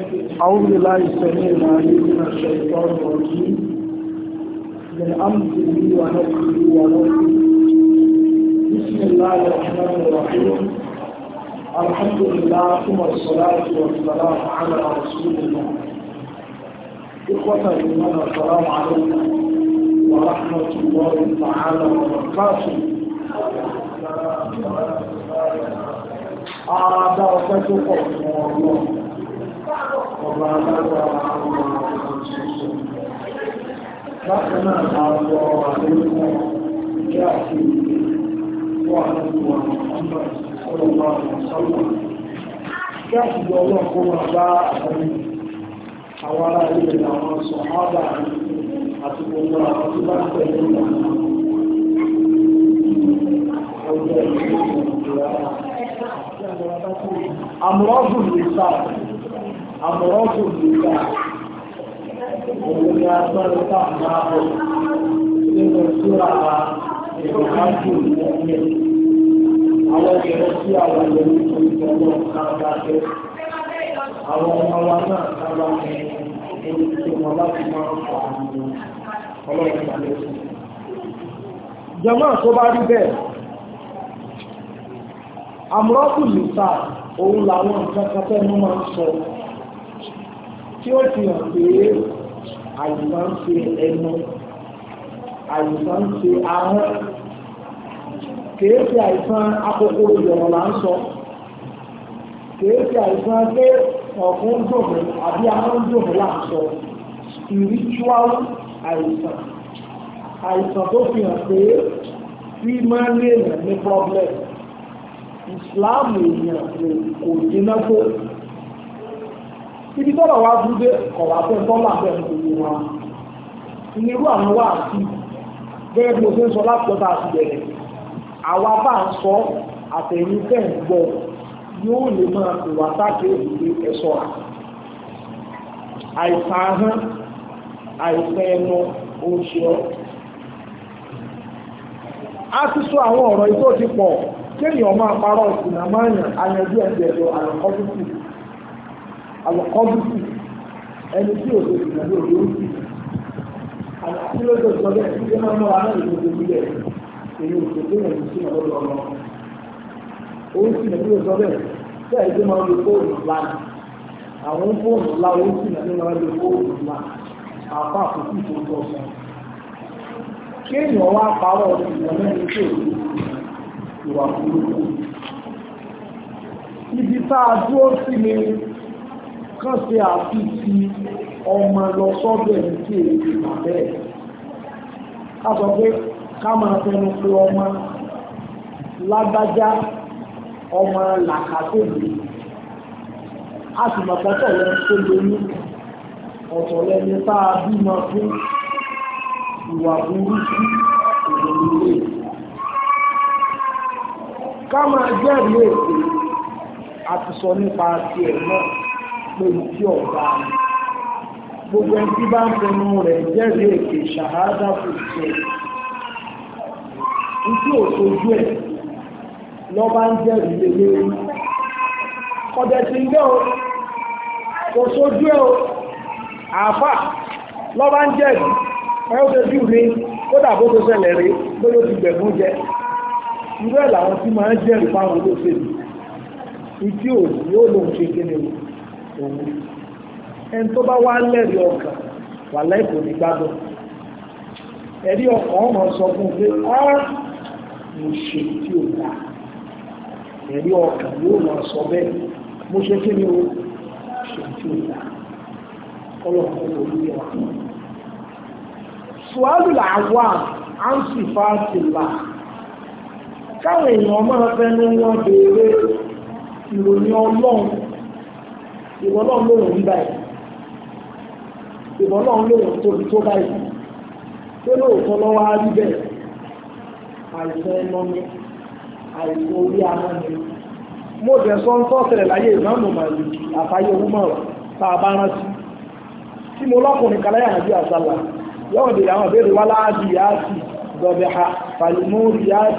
أعوذ بالله السميع العليم من الشيطان الرجيم من أمره ونفسه ونفسه بسم الله الرحمن الرحيم الحمد لله ثم الصلاة والسلام على رسول الله إخوة الإيمان السلام عليكم ورحمة الله تعالى وبركاته Àádá ọ̀pẹ́ tó pọ̀ fún ọlọ́ ọba alágbára àwọn ọ̀rọ̀ ṣoṣo. Bákan náà àwọ̀ àlékún kí a fi wà nínú ọmọ ọlọ́pàá ọ̀sọ́lọ́. Kí a fi jọ ọlọ́pọ̀ wọn bá àwọn ará ilẹ̀ àwọn sọ̀hádà àti gbogbo àwọn tí bá ń tẹ̀lé ìlànà ọjọ́ ìgbìyànjú. Àmúrọ́dùn lìsà òun ni agbára tàbí ààbò nínú síra ìrìnàjò ìwọ̀nyẹ àwọn ìrẹ́ sí àwọn ìlú ìjọba káàkiri àwọn ọmọ wa náà káàkiri ẹni tí wọ́n láti máa ń fà àwọn ọlọ́run ìgbàlẹ́sì. Jàmáà tó bá rí bẹ́ẹ̀ àmúrọ́kù lìsà òun làwọn nǹkan kẹfẹ́ ní máa ń sọ tí ó fi hàn pé àìsàn ń ṣe ẹnu àìsàn ń ṣe ahọ́n kìí ṣe àìsàn akókòrò ìyọ̀rọ̀ là ń sọ kìí ṣe àìsàn pé ọ̀fun ń dùnmí àbí ahọ́n ń dùnmí là ń sọ spiritual àìsàn tó fi hàn pé tí máa ń lè ní problem. Islam èèyàn kò jiná tó ibi tọ́lọ̀ wá dúdé ọ̀wà fẹ́ tọ́lá bẹ́ẹ̀ gbogbo wa irú àwọn wà sí bẹ́ẹ̀ bí mo ṣe ń sọ láti ọ̀tá àti bẹ̀rẹ̀ àwa bá ń sọ àtẹ̀yìn fẹ́ ń gbọ́ yóò lè máa pè wá sáké ìdílé ẹ̀ṣọ́ àìsàn ahọ́n àìsàn ẹnu oṣù a ti sọ àwọn ọ̀rọ̀ ìtó ti pọ̀ kéèyàn máa parọ́ ìsìnà máa yàn ayanjú ẹ̀jẹ̀dọ̀ àlọ́kọ́dúkù ẹni tí ò lè sìnà ní òde òsì àti lóòótọ́ sọ bẹ́ẹ̀ tí ó máa ń náà ní ìlú ìbílẹ̀ èyí ò tó kéèyàn ní sínú ọlọ́dọ̀ ọlọ́ òun sì nà bí ó sọ bẹ́ẹ̀ bẹ́ẹ̀ tí máa ń lo fóònù ńlá àwọn fóònù ńlá òun sì nà bí máa ń lo fóònù ńlá àpá àkókò tó tọ́ sọ kéèyàn wá parọ́ ìsìnà mẹ́rin tí ò ìwà burúkú. Ibi tá a dúró sí ni kàn sí àfi ti ọmọ lọ sọ́dọ̀ ẹni tí èyí mà bẹ́ẹ̀. Ká sọ pé ká máa fẹnu pé ọmọ lágbájá ọmọ làkàtòbí. A sì mọ̀ pọ́tọ̀ lẹ́nu tó lóyún ọ̀tọ̀ lẹ́ni tá a bímọ fún ìwà burúkú ìròyìn ká máa jẹ́rìí èdè àti sọ nípa ti ẹ̀ náà pẹ̀lú tí ọ̀gá ni gbogbo ẹni tí bá ń fẹnu rẹ̀ jẹ́rìí èdè ṣàhádà kò ṣe ní tí ò sojú ẹ̀ lọ́ba ń jẹ́rìí lélẹ́rí kọ̀dẹ̀ tí ń gbé o kò sojú ẹ̀ o àáfà lọ́ba ń jẹ́rìí ẹ̀ ó ṣojú mi kódà bó tó ṣẹlẹ̀ rí bó ló ti gbẹ̀gún jẹ irú ẹ̀ làwọn tí máa ń jẹ́rìí fáwọn olóṣèlú ìdí òní yóò lóun ṣe kí ni òun ẹni tó bá wá lẹ́rìí ọkàn wà láìpò ní gbádùn ẹ̀rí ọkàn ọmọ sọ fún pé á mo ṣe tí ò dá ẹ̀rí ọkàn yóò máa sọ bẹ́ẹ̀ mo ṣe kí ni o ṣe tí ò dá ọlọ́run olórí ọkàn ṣùgbọ́n làwọn à ń sì fà á sí là káwọn èèyàn máa fẹ́nu wọn béèrè ìròyìn ọlọ́run ìwọ̀lọ́run lóòrùn ní báyìí ìwọ̀lọ́run lóòrùn tóbi tó báyìí tó lóòótọ́ lọ́wọ́ á rí bẹ́ẹ̀ àìsàn ẹnu ni àìsàn orí ahọ́n ni mo dẹ̀ sọ ń tọ́sẹ̀rẹ̀ láyé ìmáàmù màlì àfáyé owó mọ̀rọ̀ tá a bá rántí tí mo lọ́kùnrin kaláyà nàbí àsálà yọ̀wọ̀n dèrè àwọn ìbéèrè wá láàbì yáàtì dọ̀bẹ̀ha pàlìmọ́rì yáàtì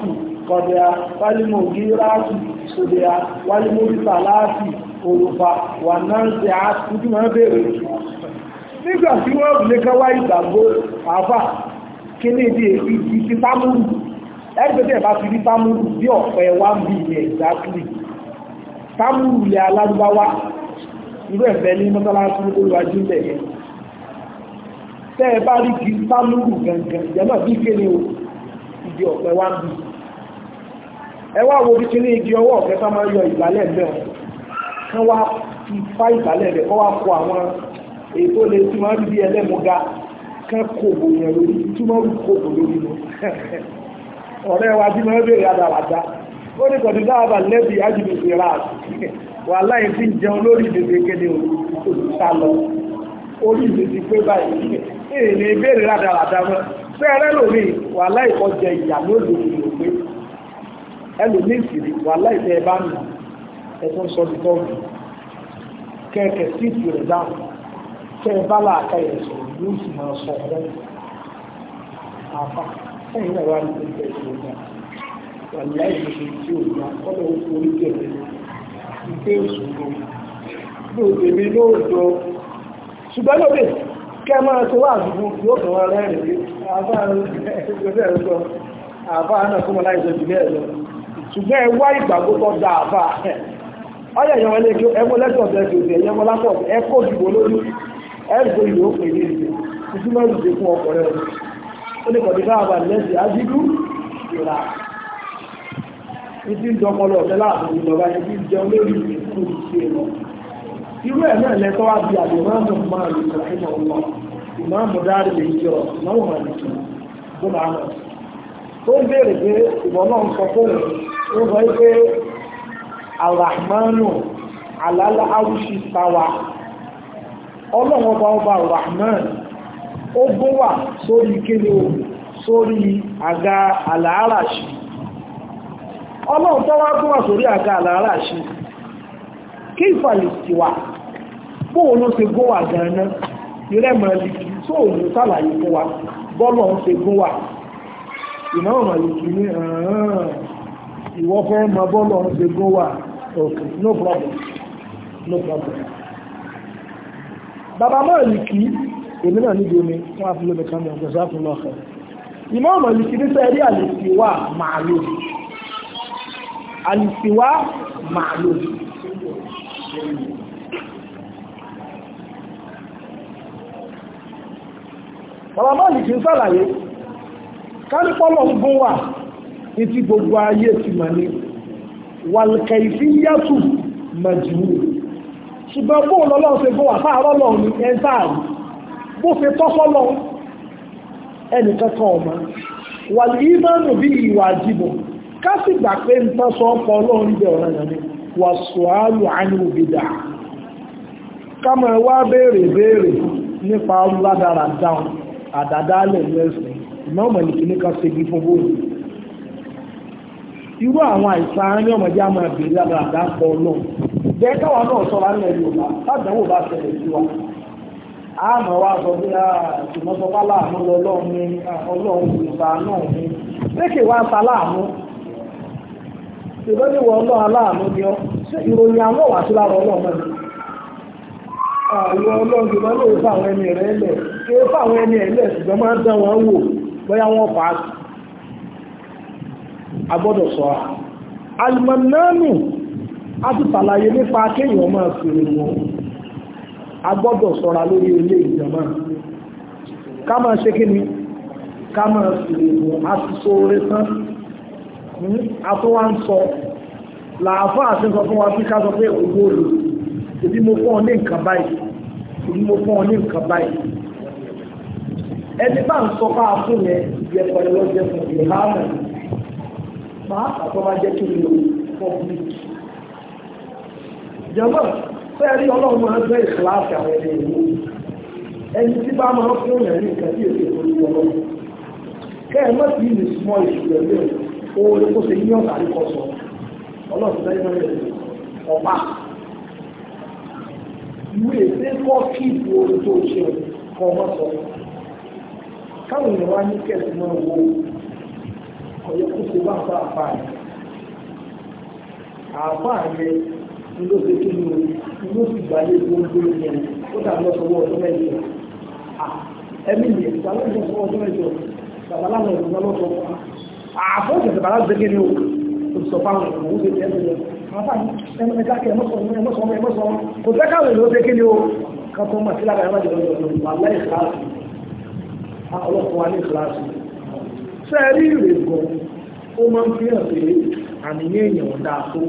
kọ̀dẹ̀ wálímọ̀ gíráàtì sódẹ̀ wálímọ̀ ìsàláàtì òrùfà wà náà ṣe àtúntí máa bèèrè nígbà tí wọ́n lè kọwá ìgbàgbó àfà kí ní ìdí támúrù ẹgbẹ́tẹ̀ bá fi rí támúrù bí ọ̀pẹ wá ń bí ilẹ̀ exactly támúrù ilẹ̀ alárúbáwá irú ẹ̀fẹ́ ní mọ́sálásí olúwájú ilẹ̀ yẹn tẹ́ ẹ bá rí kí támúrù gangan ìjẹ́mọ̀ bí kéde o ìdí ọ̀pẹ wá ń bí ẹ wá wo bí kí ní igi ọwọ́ ọ̀pẹ tá máa yọ ìgbálẹ̀ mẹ́rin kán wá fi fá ìgbálẹ̀ rẹ̀ kọ́ wá kó àwọn ètò lè tí wọ́n rí bí ẹlẹ́mọ̀gá kán kòbò yẹn lórí tí wọ́n rí kòbò lórí lọ ọ̀rẹ́ wa bí wọ́n bèèrè àdàwàdá ó ní kọ̀dí dáàbà lẹ́bí ájúbì ìrà wà láì fi jẹun lórí ìdèdè kéde olùsá lọ orí ìdèdè pé báyìí èèlè ìbéèrè àdàwàdá mọ́ fẹ́ẹ̀rẹ́ lórí wà láì kọjẹ ìyà lóòdò ìlú pé ẹlòmí ìsìrì wà láì fẹ́ bá nù ẹ̀tún sọ dìtọ́ọ̀gì kẹ́ẹ̀kẹ́ sí ìrẹ̀ dáhùn kẹ́ẹ̀ bá láàká ìrẹsọ̀ yóò sì máa sọ ọ̀rẹ́ àfà ẹ̀yìn náà wà ní ìpínlẹ̀ ìṣòro wà láì fi tí ó gbà kọ́lọ̀ orí jẹ̀rẹ̀ ìpé òṣùgbò lóòdèmí lóòdò ṣùgbọ́n lóòdè kẹ́ máa tó wà àdúgbò yóò kàn wọ́n rẹ́rìn àbá náà fún ọláìsọ jù bẹ́ẹ̀ lọ ṣùgbọ́n ẹ wá ìgbàgbó tó dá àbá ọyẹ̀ ìyẹn wọlé kí ẹmọ lẹ́tọ̀ ọ̀sẹ̀ tó ẹ̀yẹ mọ́ lápọ̀ ẹkọ́ ìdìbò lórí ẹ̀rùgbò ìlú ó pè ní ìdè ìtumọ̀ ìdè fún ọkọ̀ rẹ̀ ó ní kọ̀dí káàbà lẹ́sì ájídú ìrà ìdí ìjọpọlọ ọ̀tẹ́ láàbò ìjọba ìdí ìjọ lórí ìkú ìṣe lọ irú ẹ̀ náà lẹ́tọ́ wá bí àdìmọ́ọ̀mù máa lè sọ ìmọ̀ ọlọ́ ìmọ̀ọ̀mù dárí lè jọ ìmọ̀ọ̀mù máa lè sọ bọ́lá àmọ̀ tó ń béèrè pé ìwọ náà ń sọ fóun ó sọ pé Ar-Rahmanu alálá arúṣì sáwà ọlọ́wọ́ bá ọba Ar-Rahman ó gún wà sórí kéde o sórí àga àlàáràṣì ọlọ́run tó wá gún wà sórí àga àlàáràṣì kí ìfàlìsìwà bóò ló ṣe gún wà gan-an ìrẹ́mọ̀ lìkì tó òun sàlàyé fún wa bọ́lọ̀ ń ṣe gún wà ìnáwó màlìkì ní ìwọ fẹ́ mọ bọ́lọ̀ ń ṣe gún wà okay no problem no problem bàbá Málíkì èmi náà níbi omi wọ́n á fi lómi kan mọ̀ ọ̀gbẹ̀sá fún lọ́ọ̀kẹ́ ìmọ̀ Málíkì ní sẹ́ẹ̀rí àlìsíwá màálù àlìsíwá màálù bàbá Málíkì ń sàlàyé kánípọ́lọ̀ ń gún wà ní ti gbogbo ayé ti mọ̀ ní wàlùkẹ̀ìfíyàtù màjìmù ṣùgbọ́n bóò lọ́lọ́ ṣe gbọ́ àfáàrọ́ lọ ní ẹ̀ntààrí bó ṣe tọ́sọ́ lọ ẹnìkankan ọmọ wà ní ìmánù bí ìwà àjíbọ̀ ká sì gbà pé ń tọ́sọ́ ọpọ̀ ọlọ́run ibẹ̀ ọ̀rọ̀ yẹn ni wà sùúrù ánìwò bìdà ká mọ̀ wá béèrè nípa ládàrà dáhùn àdàdálẹ̀ lẹ́sìn ìmọ̀ọ́mọ̀ ní kíní ká ṣe bí fún bóòlù irú àwọn àìsàn ní ọmọdé àmọ́ ìbèrè ládàrà pọ̀ ọlọ́run jẹ́ káwà náà sọ́ra ní ẹ̀lú ọ̀la tàbí bá ṣẹlẹ̀ sí wa àmọ́ wá sọ bí i ìmọ̀sọ́pá láàmú lọ́lọ́run ní ọlọ́run ìgbà náà ní lékè wá sa láàmú ìbẹ́niwọ̀ ọlọ́run aláàmú ni ọ ìròyìn àwọn wà sí lára ọlọ́run mẹ́rin àwọn ọlọ́run ìgbà ló fà àwọn ẹni rẹ̀ lẹ̀ kí ó fà àwọn ẹni ẹ̀ lẹ̀ ṣùgbọ́n máa ń dán wọn wò bóyá wọ́n fà á agbọ́dọ̀ sọ alìmọ̀nánù a ti ṣàlàyé nípa kéèyàn máa fèrè wọn a gbọ́dọ̀ ṣọ́ra lórí ilé ìjọba ká máa ṣe kí ni ká máa fèrè wọn a ti sọ orí tán a tó wá ń sọ làáfà àti sọ fún wa bí ká sọ pé ògbó olù ìdí mo fún ọ ní nǹkan báyìí ìdí mo fún ọ ní nǹkan báyìí ẹni bá ń sọ fáa fún yẹn yẹ pẹ̀lú ọjọ́ fún ìhàmù máa àtọ́wá jẹ́ kí ni o public jọba fẹ́ẹ̀rí ọlọ́run máa gbé ìkìláàsì àwọn ẹni ìlú ẹni tí bá máa fún ìrìn ní ìkàtí èdè ìfòrí ọlọ́run kẹ́ẹ̀ mọ́ sí ìlú small issue ẹ̀lẹ́ oore kó ṣe ní ọ̀nà àríkọ́ sọ ọlọ́run lẹ́yìn rẹ̀ ọ̀pá ìwé èdè kọ́ kí ìbò oore tó ṣe kọ́ ọmọ sọ káwọn èèyàn wá ní kẹ́ẹ̀sì máa wo ọ̀yẹ́ kó ṣe bá ń fa àfáà yẹn ni ló ṣe kí ni o ló sì gbáyé tó ń gbé yẹn ó dà lọ sọ́wọ́ ọdún mẹ́jọ ẹ̀mí ni ìgbàlọ́ ìjọ sọ́wọ́ ọdún mẹ́jọ babaláwo ìgbà lọ́sọ̀ àfọ́ ìṣẹ̀ṣẹ̀ bàbá ṣe kí ni o sọ fáwọn ìgbà ó ṣe kí ẹ̀mí yẹn àfáà ẹ̀mẹ́ta kẹ́ ẹ̀mọ́sọ̀ kò fẹ́ káwọn ìlú ṣe kí ni o kátó mọ̀ sí lára ẹ̀rọ ìjọba wà láì kíláàsì ọlọ́pàá ní kíláàsì sẹ́ẹ̀rí ìrègùn ó máa ń fi hàn pé àníyàn èèyàn dáa tó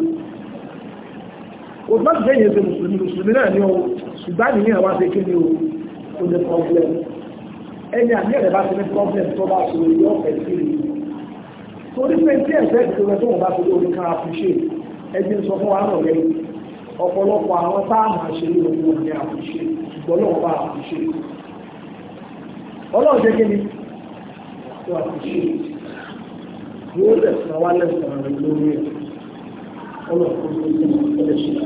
òtún láti fẹ́yìn ẹsẹ̀ mùsùlùmí náà ní o ṣùgbọ́n àníyàn wá sí kí ni o ní problem ẹni àníyàn rẹ̀ bá ti ní problem tó bá ṣe orí ọ̀fẹ́ sí i torí pé tí ẹ̀sẹ̀ ìṣòro tó wọ́n bá ti lórí ká àfiṣe ẹni sọ fún wa náà lẹ́yìn ọ̀pọ̀lọpọ̀ àwọn táàmù àṣírí ogun ní àfiṣe ṣùgbọ́n lọ́wọ́ bá àfiṣe ọlọ́run jẹ́ kí ni tó àfiṣe yóò lẹ̀sán wá lẹ́sàn rẹ̀ lórí ẹ̀ ọlọ́run tó ń bọ̀ ẹlẹ́ṣẹ̀.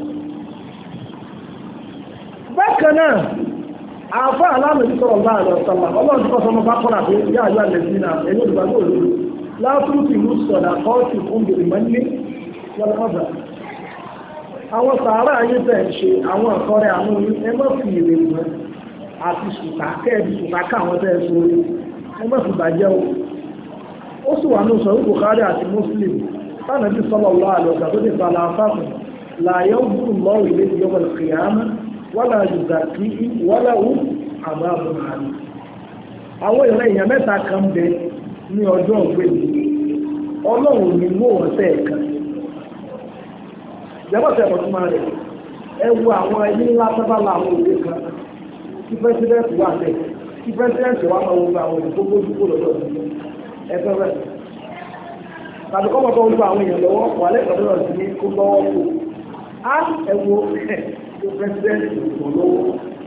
bákan náà àfá aláàmì sọ̀rọ̀ bá àlọ́ sọ́lá ọlọ́run tó sọmọ bá kọ́nà pé yá àjọ àlẹ́sìn náà ẹ̀yìn olùgbàgbọ́ òdodo látúntì ìlú sọ̀dà kọ́ọ̀tì fún bèrè mọ́lẹ́ wọ́n lọ́dà àwọn sàárà ayé tẹ̀ ń ṣe àwọn ọ̀kọ́rẹ́ àwọn ẹmọ́ fi ìrè mọ́ àti sùtàkẹ́ẹ̀dì sùtàkà àwọn tẹ̀ ṣe orí ẹmọ́ fi bàjẹ́ o ó sì wà ní sọ̀rọ̀ Bukhari àti Muslim tánàbí sallallahu alaihi wasallam tó ti fàlà àfáàfù láyọ́ bùrù lọ́rù ilé ìjọba kìyàmá wọ́lá yùzàkí wọ́lá wù àbábọ̀ àmì àwọn ìrìn èèyàn mẹ́ta kan bẹ ní ọjọ́ ọ̀gbẹ́ni ọlọ́run ni mú wọn sẹ́ẹ̀kan jẹ́bọ̀tẹ̀ ọ̀túnmá rẹ̀ ẹwọ àwọn ẹni ńlá sábàlá àwọn òwe kan kí pẹ́sidẹ́ntì wà tẹ̀ kí pẹ́sidẹ́ntì wà máa wọ́n àwọn òwe tó gbójú kó lọ́dọ̀ ẹgbẹ́ rẹ̀ tàbí kọ́ mọ́tò olúwa àwọn èèyàn lọ́wọ́ wà lẹ́kọ̀ọ́ lọ́dọ̀ sí ní kó lọ́wọ́ kó á ẹwọ pẹ́sidẹ́ntì kò lọ́wọ́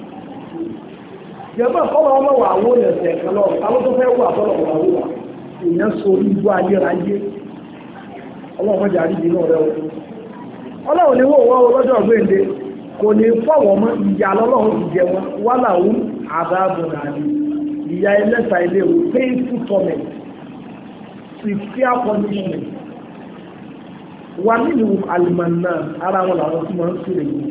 jẹ́bọ̀ kọ́ wọn lọ́wọ́ àwọn ẹ̀sẹ̀ kan lọ́wọ́ àwọn tó fẹ́ wà tọ́lọ̀ wà wà èèyàn so ibú ayérayé ọlọ́run jà rí ìdí náà rẹ̀ ọlọ́run ni wọ́n wọ́n lọ́jọ́ ọ̀gbẹ́ǹde kò ní fọ́wọ́ mọ́ ìyá lọ́lọ́run ti jẹ wọn wà láwùú àbábọ̀ nàní ìyá ẹlẹ́ta ilé o painful torment severe punishment wà nínú alìmọ̀nà ara wọn làwọn tí wọ́n ń sílẹ̀ yìí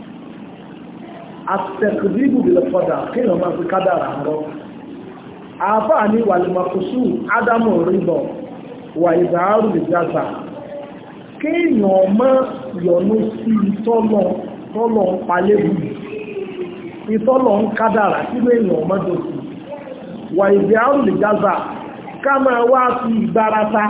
àtẹ̀kùdìbù bìlẹ̀ fọ́dà kéèyàn máa fi kádàrà rọ àáfàá ní wàlìmọ̀kùsù ádámù rìbọ̀ wà ìdáàrú ìjàzà kéèyàn mọ́ yọ̀nú sí ìtọ́lọ̀ ń palébù ìtọ́lọ̀ ń kádàrà tí èèyàn mọ́dọ̀ sí wà ìdáàrú ìjàzà ká máa wá sí ìgbárata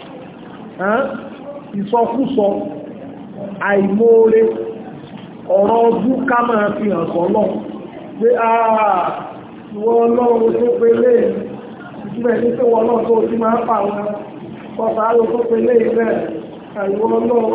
ìsọkúsọ àìmóore ọ̀rọ̀ ọdún ká máa fi hàn sọ́lọ́ pé wọ́n lọ́run tó pélé ìtumẹ̀ ní pé wọ́n lọ́run tó ti máa fà wọn kọsàárò tó pélé ìrẹ́ àìwọ́n lọ́run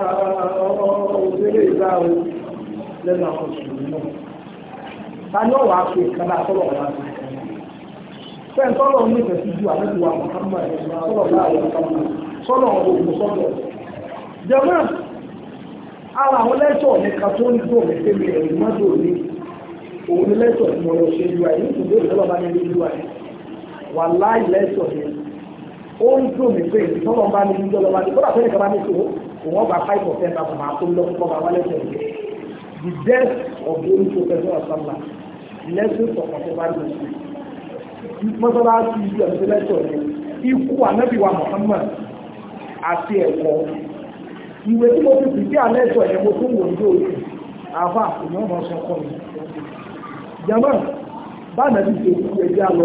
òṣèré ìdáhùn lẹ́nu àwọn òṣèré náà ta ní ọ̀wà pé kádà tọ́lọ̀ wá sí fẹ́ẹ̀ tọ́lọ̀ ní ìfẹ́ sí ju àmẹ́tùwà Muhammad sọ́lọ̀ láàrin sọ́lọ̀ ògùn sọ́lọ̀ jẹ́mọ́ ara àwọn lẹ́tọ̀ nìka tó ń dùn mí pé mi ẹ̀rù mọ́tò ní òun ní lẹ́tọ̀ tí mo lọ ṣe ju àyè nítorí ìjọba bá ní ju àyè wà láì lẹ́tọ̀ yẹn ó ń dùn mí pé ìtọ́lọ́ bá ní ìjọba bá ní kódà fẹ́ẹ́ nìkan bá ní kó òun ọgbà 5% àpò máa tó lọ fún ọba wá lẹ́tọ̀ yẹn the death of the old professor asamba lessons of controversy mọ́sálásí ìlú ẹ̀mí lẹ́tọ̀ yẹn ikú ànábìwá Muhammad àti ẹ̀kọ́ ìwé tí mo fi fìdí àlẹ́tọ̀ ẹ̀ mo tún wò ní òkè àfà ìyọ́n mọ́ sọ kọ́ mi jẹ́mọ́ bá nàbí ṣe kú ẹjẹ́ lọ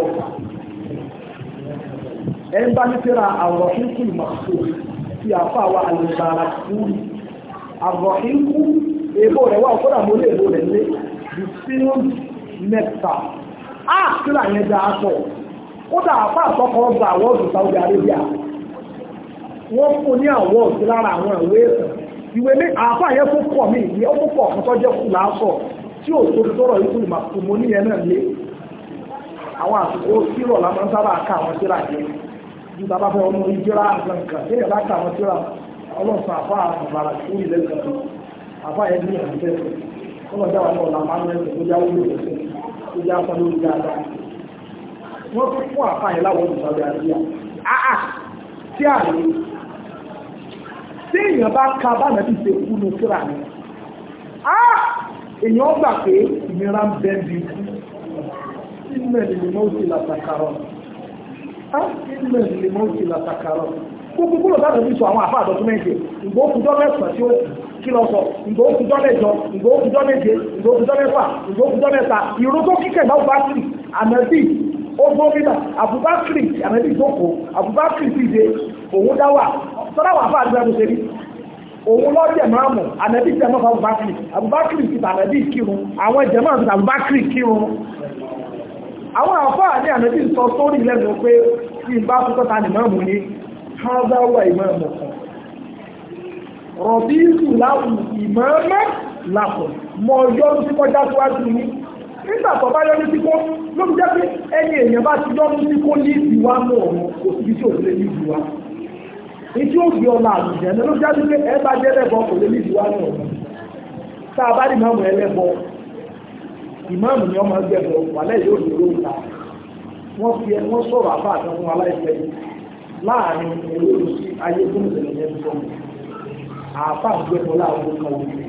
ẹ̀ ń bá ní síra àrọ̀hínkù ìmọ̀só tí àfà wa àlùbára kúrú àrọ̀hínkù èbó rẹ̀ wà kódà mo lè èbó rẹ̀ lé the film nectar síra yẹn dáa pọ̀ kódà àfà àtọ́kọ̀ gba àwọ́dù Saudi Arabia wọ́n fún ní àwọ̀ sí lára àwọn ìwé ẹ̀sẹ̀ ìwé ní àáfà yẹn fún pọ̀ mí ìwé ó fún pọ̀ kan tó jẹ́ kù láàsọ̀ tí ò tó tọ́rọ̀ ikú ìmọ̀ ní ẹ̀ náà lé àwọn àsìkò sírọ̀ la máa ń sábà ká àwọn síra yẹn ju bàbá fẹ́ ọmọ ìjọra nǹkan tí ẹ̀ bá ká àwọn síra ọlọ́sàn àfà àbàrà tó ilẹ̀ kan àfà yẹn ní ìrìnàjò ọlọ́jà wà náà làmá ń rẹ̀ tó jáwó lórí ẹ̀sẹ̀ tó já sọ lórí dáadáa wọ́n tún fún àfà yẹn láwọn olùsọ̀rọ̀ àríyá tí àlè tí èèyàn bá ka bánà bí ṣe kú ní síra ni èèyàn gbà pé ìnira ń bẹ́ bí ìmẹ̀lì ni wọ́n ti làtàkàrọ̀ ìmẹ̀lì ni wọ́n ti làtàkàrọ̀ gbogbo gbọ́dọ̀ bá nàbí sọ àwọn àfáà dọ́kúmẹ́ntì ìgbò òkújọ́ mẹ́sàn tí ó kí lọ sọ ìgbò òkújọ́ mẹ́jọ ìgbò òkújọ́ méje ìgbò òkújọ́ mẹ́fà ìgbò òkújọ́ mẹ́ta ìró tó kíkẹ̀ náà bá kiri àmẹ́bí ó gómìnà Abubakar àmẹ́bí ìjókòó Abubakar ti dé òun dáwà sọ́dọ̀ àwọn àfáà àdúrà tó ṣe rí òun lọ́jẹ̀ máa mọ̀ àmẹ́bí jẹ́mọ́ fún Abubakar ti tàmẹ́bí kírun àwọn ìjẹ́mọ́ àti Abubakar kírun àwọn àfáà ní àmẹ́bí sọ sórí lẹ́nu pé tí ìbá fúkọ́ ta nìmọ́ mú ní házáwà ìmọ̀ọ̀mọ̀ kan rọ̀bíìsù láwù ìmọ̀ọ́mọ́ lápọ̀ mọ̀ yọ́nú sí kọjá síwájú ní nígbà tó bá yọ́nú sí kó ló ń jẹ́ pé ẹni èèyàn bá ti yọ́nú sí kó ní ìdíwá mọ̀ ọ̀run kò sí tí ò lè ní ìdíwá ìtí ó gbé ọlá àlùjẹ́ ní ló jáde pé ẹ bá jẹ́ lẹ́bọ̀ kò lè ní ìdíwá mọ̀ ọ̀run tá a bá rí ìmáàmù ẹlẹ́bọ ìmáàmù ni ọmọ ẹgbẹ́ wà lẹ́yìn yóò lè lóòótá wọ́n sọ̀rọ̀ àbá àtàwọn aláìsẹ́ láàrin olóòrùn sí ayé gómìnà ìyẹn tó àpá ìgbẹ́kọ̀ láàrin ọkọ̀ òwúrẹ̀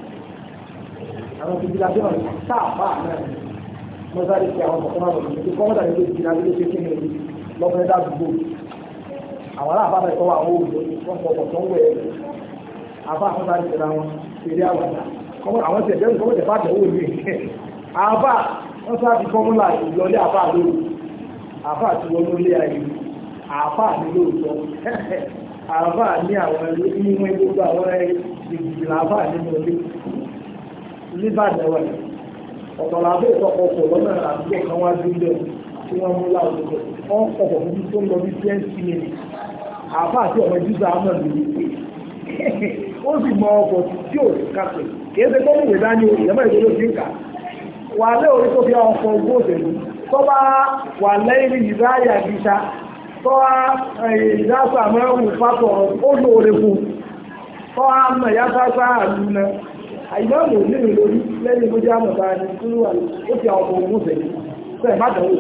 àwọn ìjìlá bí wọ́n sáàpá náà mọ́sáré sí àwọn ọ̀pọ̀ náà lọ́dún tó kọ́mọ́dà ní ìjìlá bí ó ṣe kéde lọ́fẹ́ dádúgbò àwọn aláàbábà ìtọ́wà àwọn òwúrẹ̀ wọ́n pọ̀pọ̀ tó ń wẹ̀ àbá mọ́sáré sí àwọn eré àwàdà àwọn tẹ̀lé kọ́mọ́dà bá tẹ̀wọ́ ìwé àbá wọ́n sá ti fọ́múlà ìlọlé àbá lóru àbá àti wọnú ilé ayé àbá ní lóòótọ́ àbá ní àwọn ìwọ̀n gbogbo àwọn ìgbìyànjú àbá nínú ilé nígbàdàn wà ọ̀tọ̀làbẹ́ ìtọ́kọ̀ọ̀kọ̀ lọ́nà àdúgbò kan wá dúdẹ̀ tí wọ́n mú láwùjọ wọ́n kọ̀kọ̀ fún tó ń lọ bí 20 minutes àbá àti ọmọ jíjà àmọ́ lórí ó sì mọ ọkọ̀ tí ò kàpẹ̀ kìí ṣe tó múwèé dání ìyẹ́mọ̀ ìgbèrò sí ń kà wà lé orí tó fi ọkọ̀ ogún òṣèlú tó bá wà lẹ́yìn ìdáyà gíṣà tó wá ìdásà mẹ́rùn fátọ̀ ó lóore fún tó wá mọ̀ ìyá sáṣá àlúna àìdáàmù nínú lórí lẹ́yìn ìgbójú àmọ̀ta ní kúrú ó fi ọkọ̀ ogún òṣèlú fẹ́ má dánwò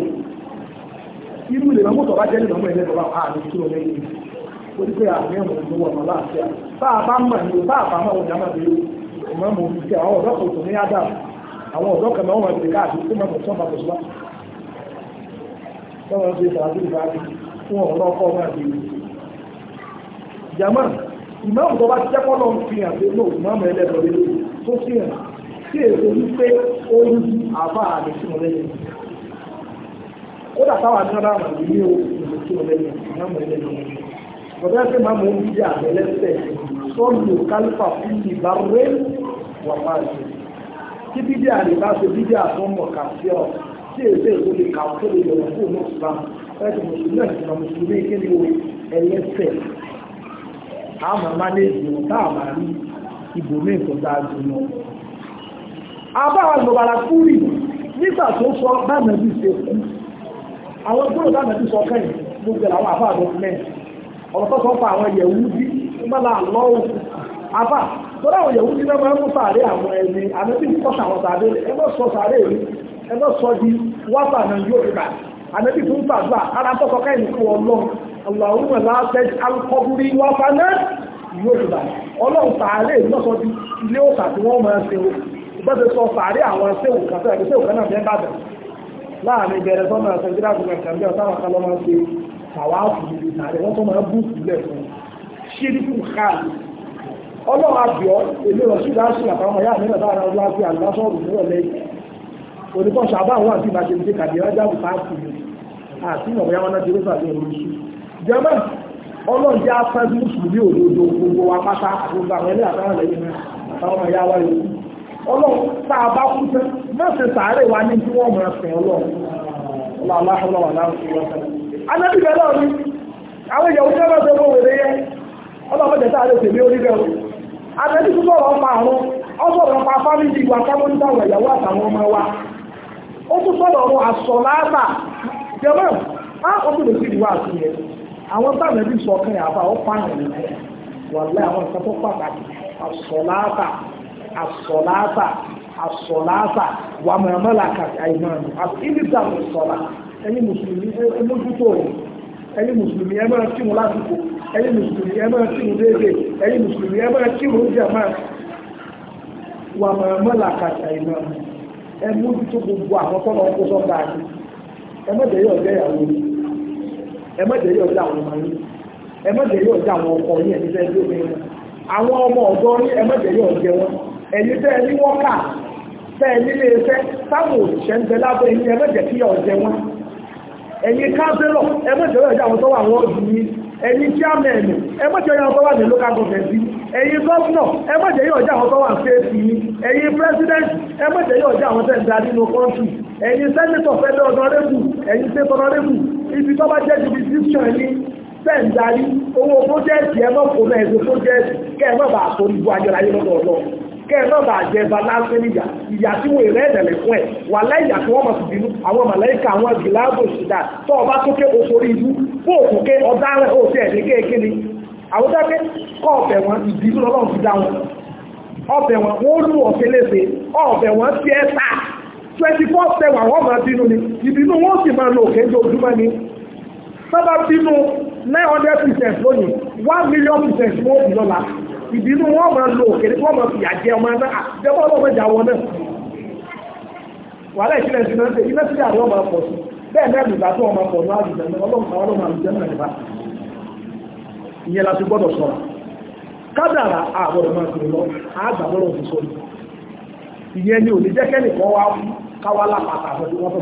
irú ilẹ̀ mọ́tò bá jẹ́ nínú ọmọ ilẹ̀ bàbá ààrẹ kúrò lẹ́yìn ó ti pé àmì ẹ̀mọ̀ tó wọ̀ ọ̀nà láàfíà táà bá mọ̀ ní táà bá mọ̀ ọjà máa bèèrè ìmọ̀ mọ̀ òfìsẹ́ àwọn ọ̀dọ́ kò tó ní ádàm àwọn ọ̀dọ́ kan náà wọ́n ti káàkiri tó mọ̀ tó mọ̀ tó sọ́wọ́ tọ́wọ́n ti sàájú ìbáàdì fún ọ̀rọ̀ ọkọ̀ ọmọ àbẹ̀rẹ̀ jama ìmọ̀ tó bá jẹ́kọ́ lọ fi hàn pé lóò mọ̀ ẹlẹ́dọ̀rẹ́ tó fi hàn sí èso wípé ó ń yí àbá àmì sínú lẹ́yìn ó dà táwà ní ọ̀dà àwọn ìlú ìlú sínú lẹ́yìn ìmọ̀ ẹlẹ́dọ̀rẹ́ ọ̀dọ́ ẹgbẹ́ máa mọ̀ ń bí àbẹ̀lẹ́sẹ̀ sọ́ọ̀lù kálífà fún ìbárẹ́ wà báyìí tí bídí àríbá ṣe bídí àtọ́mọ̀ kàfíọ́ tí èsè èso lè kà tó lè yọ̀rọ̀ fún òun ìsìlám ẹ̀sìn mùsùlùmí ẹ̀sìn mùsùlùmí kí ni o ẹlẹ́sẹ̀ àmọ́ mánéèjì wọn tá àmà rí ibòmí nǹkan dáa jù lọ. àbáwọn ìgbọ̀bàrà kúrì nígbà tó sọ báyìí bí ṣe kú àwọn gbọ́dọ̀ báyìí bí sọ kẹ́yìn gbogbo àwọn àbá dọ́kúmẹ́ntì ọ̀rọ̀ tó sọ fún àwọn yẹ̀wù bí mọ́lá lọ́wọ́ àbá tó dáwọn yẹ̀wù bí mẹ́mọ́ mú sàárè àwọn ẹni àmẹ́bí kọ́sà àwọn sàárè ẹgbẹ́ sọ sàárè rí ẹgbẹ́ sọ di wáfà náà yóò rí bá àmẹ́bí fún sàdúrà ara tó kọ́kẹ́ ìnìkú ọlọ́run Allahumma la taj'al qabri wáfà náà yóò rí bá ọlọ́run sàárè lọ́sọ di ilé òsà tí wọ́n máa ṣe ìgbẹ́sẹ̀ sọ sàárè àwọn ṣéwù kan sẹ́wù ṣéwù kan náà fẹ́ bàdàn láàrin ìbẹ̀rẹ̀ sọ́nà ṣẹ̀dúrà gbọ̀ngàn bí ọ̀sáwọn kan lọ́ máa ṣe tàwáàfù níbi ìtàrí wọ́n tó máa bú sílẹ̀ fún ṣíríkù káàlì ọlọ́run àbíọ́ èlé rọ̀ sí láṣí àtàwọn ọmọ yáà nílẹ̀ láàrín ọdún láti àlùbáṣọ́ọ̀rù nílẹ̀ lẹ́yìn oníkọ́ ṣàbáwọn àti ìbàjẹ́ ní kàdé ọjà bùkátì ní àti ìmọ̀ yáwọn náà jerusalem olóṣù jẹ́mọ́ ọlọ́run jẹ́ afẹ́ mùsùlùmí òdodo gbogbo wa pátá gbogbo àwọn ẹlẹ́ àtàwọn lẹ́yìn àtàwọn ọmọ yáwá yòókù ọlọ́run tá a bá kú tán má ṣe sàárè wa ní tí wọ́n mọ̀ ẹ̀sìn ọlọ́run anábìbẹ̀ náà ní àwọn ìyàwó jẹ́ lọ́sẹ̀ owó wèrè yẹ ọlọ́pọ̀jẹ̀ tàà lè tèbí orílẹ̀ o anábì tó sọ̀rọ̀ ọpa àrùn ọsọ̀rọ̀ ọpa fámílì ìwà kámọ́nítà àwọn ìyàwó àtàwọn ọmọ wa ó tún sọ̀rọ̀ ọ̀rọ̀ àsọ̀láàbà jẹ́mọ́ ó tún lè sí ìwà àti yẹn àwọn tàbí sọ kan yàbá ó pààyàn nìyẹn wà lẹ́ àwọn nǹkan tó pàtàkì àsọ̀láàbà àsọ̀láàbà àsọ̀láàbà wà mọ̀ọ́mọ́lá kàtí àìmọ́ àti ìlú ẹni mùsùlùmí ẹmójútó rẹ̀ ẹni mùsùlùmí ẹ máa kí wọn lásìkò ẹ̀yin mùsùlùmí ẹ máa kírun déédé ẹ̀yin mùsùlùmí ẹ máa kírun jàmáà wà máa mọ́là kàtà ìmọ̀ ẹ mójútó gbogbo àwọn tọ́lọ̀ ọkọ̀ sọ́gbà àti ẹ má jẹ́ yóò jẹ́ ìyàwó yìí ẹ má jẹ́ yóò jẹ́ àwọn ọmọ yìí ẹ má jẹ́ yóò jẹ́ àwọn ọkọ yìí ẹ̀yin fẹ́ẹ́ lómi wọn àwọn ọmọ ọ̀dọ́ yìí ẹ má jẹ́ yóò jẹ́ wọn ẹ̀yin fẹ́ẹ́ ní wọ́kà fẹ́ẹ́ nílé iṣẹ́ táwọn òṣìṣẹ́ ń bẹ lábẹ́ yìí ẹ má jẹ́ kí yóò jẹ́ wọn ẹ̀yin kánsílọ̀ ẹ má jẹ́ yóò jẹ́ àwọn tó wà wọ́n ọdún yìí ẹ̀yin chairman ẹ má jẹ́ yóò tó wà ní local government yìí ẹ̀yin gọ́ọ̀nà ẹ má jẹ́ yóò jẹ́ àwọn tó wà state yìí ẹ̀yin president ẹ má jẹ́ yóò jẹ́ àwọn tẹ̀ ń darí nínú country ẹ̀yin senator federal honorable ẹ̀yin state honorable ibi tó bá jẹ́ jurisdiction ní tẹ̀ ń darí owó project ẹ má kó náà ẹ̀sìn project kẹ́ ẹ má bàa torí bu ayọ̀láyé lọ́dọ̀ ọ̀dọ̀ kẹ́ ẹ má bàa jẹ ẹba lásán níyà ìyà tí wọ́n èrè ẹ̀dẹ̀lẹ̀ fún ẹ̀ wà láyà tí wọ́n mọ̀ sí bínú àwọn màláìka àwọn gíláàbò ṣìdá tó ọba tó ké oṣoorí ibú fún òkùnké ọ̀daràn òsì ẹ̀dẹ̀ kéèkéni àwọn dáké kọ́ ọ̀bẹ̀ wọn ìbínú lọ́lọ́run ti dá wọn ọ̀bẹ̀ wọn wọ́n lù ọ̀sẹ̀ léṣe ọ̀bẹ̀ wọn ti ẹ́ ta 24/7 àwọn máa bínú ni ìbínú wọn sì máa lò kéde ojúmọ́ ni sábà bínú 900% lónìí 1,000,000% wọ́n bì lọ́la ìbínú wọn máa lò kéde tí wọ́n máa fìyà jẹ ọmọ náà àjẹmọ́ ọlọ́mọ ìjà wọn náà wàhálà ìṣẹ̀lẹ̀ ìṣẹ̀lẹ̀ ìṣẹ̀lẹ̀ iná sílẹ̀ àwọn máa pọ̀ sí bẹ́ẹ̀ náà nígbà tó wọn máa pọ̀ ní àjùjẹ ọlọ́mọ àjùjẹ náà nípa ìyẹn la ti gbọ́dọ̀ sọ̀rọ̀ kádàrà àbọ̀dọ̀ máa fi lọ àgbàbọ̀rọ̀ ti sọ̀rọ̀ ìyẹn ni ò ní jẹ́ kẹ́nìkan wá káwá lápàtà wọ́n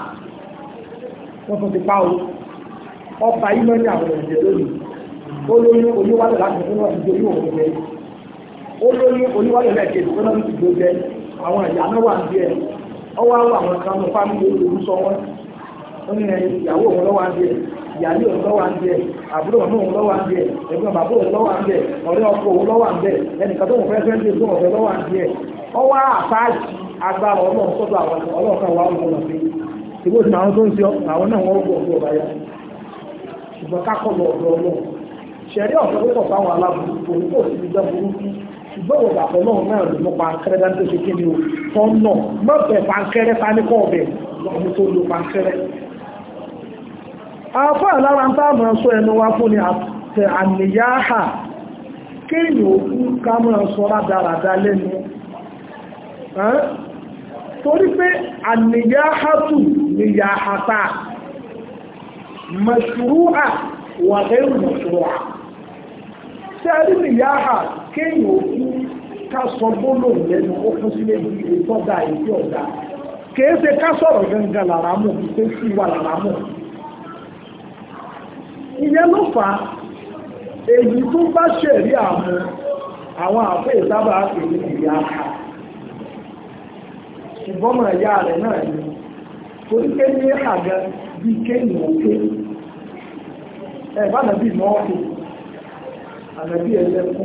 tó ti pa o ọba yìí mọ́ ní àwọn ẹ̀jẹ̀ lónìí olóyún oníwálẹ̀ láti fún wọn ti dorí òun jẹ olóyún oníwálẹ̀ lẹ́ẹ̀kejì fún wọn ti do jẹ àwọn ìyá náà wà ní ẹ̀ ọwọ́ àwọn kan ní fámìlì olùsọ wọn ó ní ìyàwó òun lọ́wọ́ àndí ẹ̀ ìyàlí òun lọ́wọ́ àndí ẹ̀ àbúrò òun lọ́wọ́ àndí ẹ̀ ẹ̀gbọ́n bàbá òun lọ́wọ́ àndí ẹ̀ ọ̀rẹ́ ọkọ òun lọ́wọ́ àndí ẹ̀ ẹnìkan tó ń fẹ́ fẹ́ ń dé fún ọ̀rẹ́ lọ́wọ́ àndí ẹ̀ ọwọ́ àfáàjì agbára ọlọ́run sọ́dọ̀ àwọn ọlọ́ọ̀kan wà wọn lọ sí ìwé òsì àwọn tó ń ṣe àwọn náà wọ́n gbọ́ ọ̀dọ̀ ọ̀báyá ṣùgbọ́n kákọ̀ lọ ọ̀dọ̀ ọlọ́run ṣẹ̀rí ọ̀sẹ̀ púpọ̀ fáwọn aláburúkú oníkó òsì jẹ́ burúkú ṣùgbọ́n wọ́n dàpọ̀ náà náà lè mú pankẹ́rẹ́ dáńtó tó ṣe kí ni o tọ́ náà mọ́bẹ̀ pankẹ́rẹ́ táníkọ́ ọ̀bẹ̀ lọ́mú tó lo pankẹ́rẹ́. afọ́ àlára ń táàmù sọ ẹnu wá fún ni àtẹ àníyáhà kéèyàn òkú ká mọ́ sọ rádaràdá lẹ́nu torí pé àníyáhàtù níyàhàtà mashru'a wà ghayru mashru'a sẹ́rí níyàhà kéèyàn òkú ká sọ gbólóhùn lẹ́nu ó fún sílé ìtọ́dá ìdí ọ̀dá kìí ṣe ká sọ̀rọ̀ gangan làrámù pé sí wà làrámù ìyẹn ló fà á èyí tó bá ṣẹ̀rí àwọn àfẹ́ ìsábà pè ní ìyàhà ṣùgbọ́n mọ̀ ẹ̀yà rẹ̀ náà ni torí pé ní àga bí kéèyàn òkè ẹ̀bá nàbí mọ́ọ̀kù ànàbí ẹlẹ́kún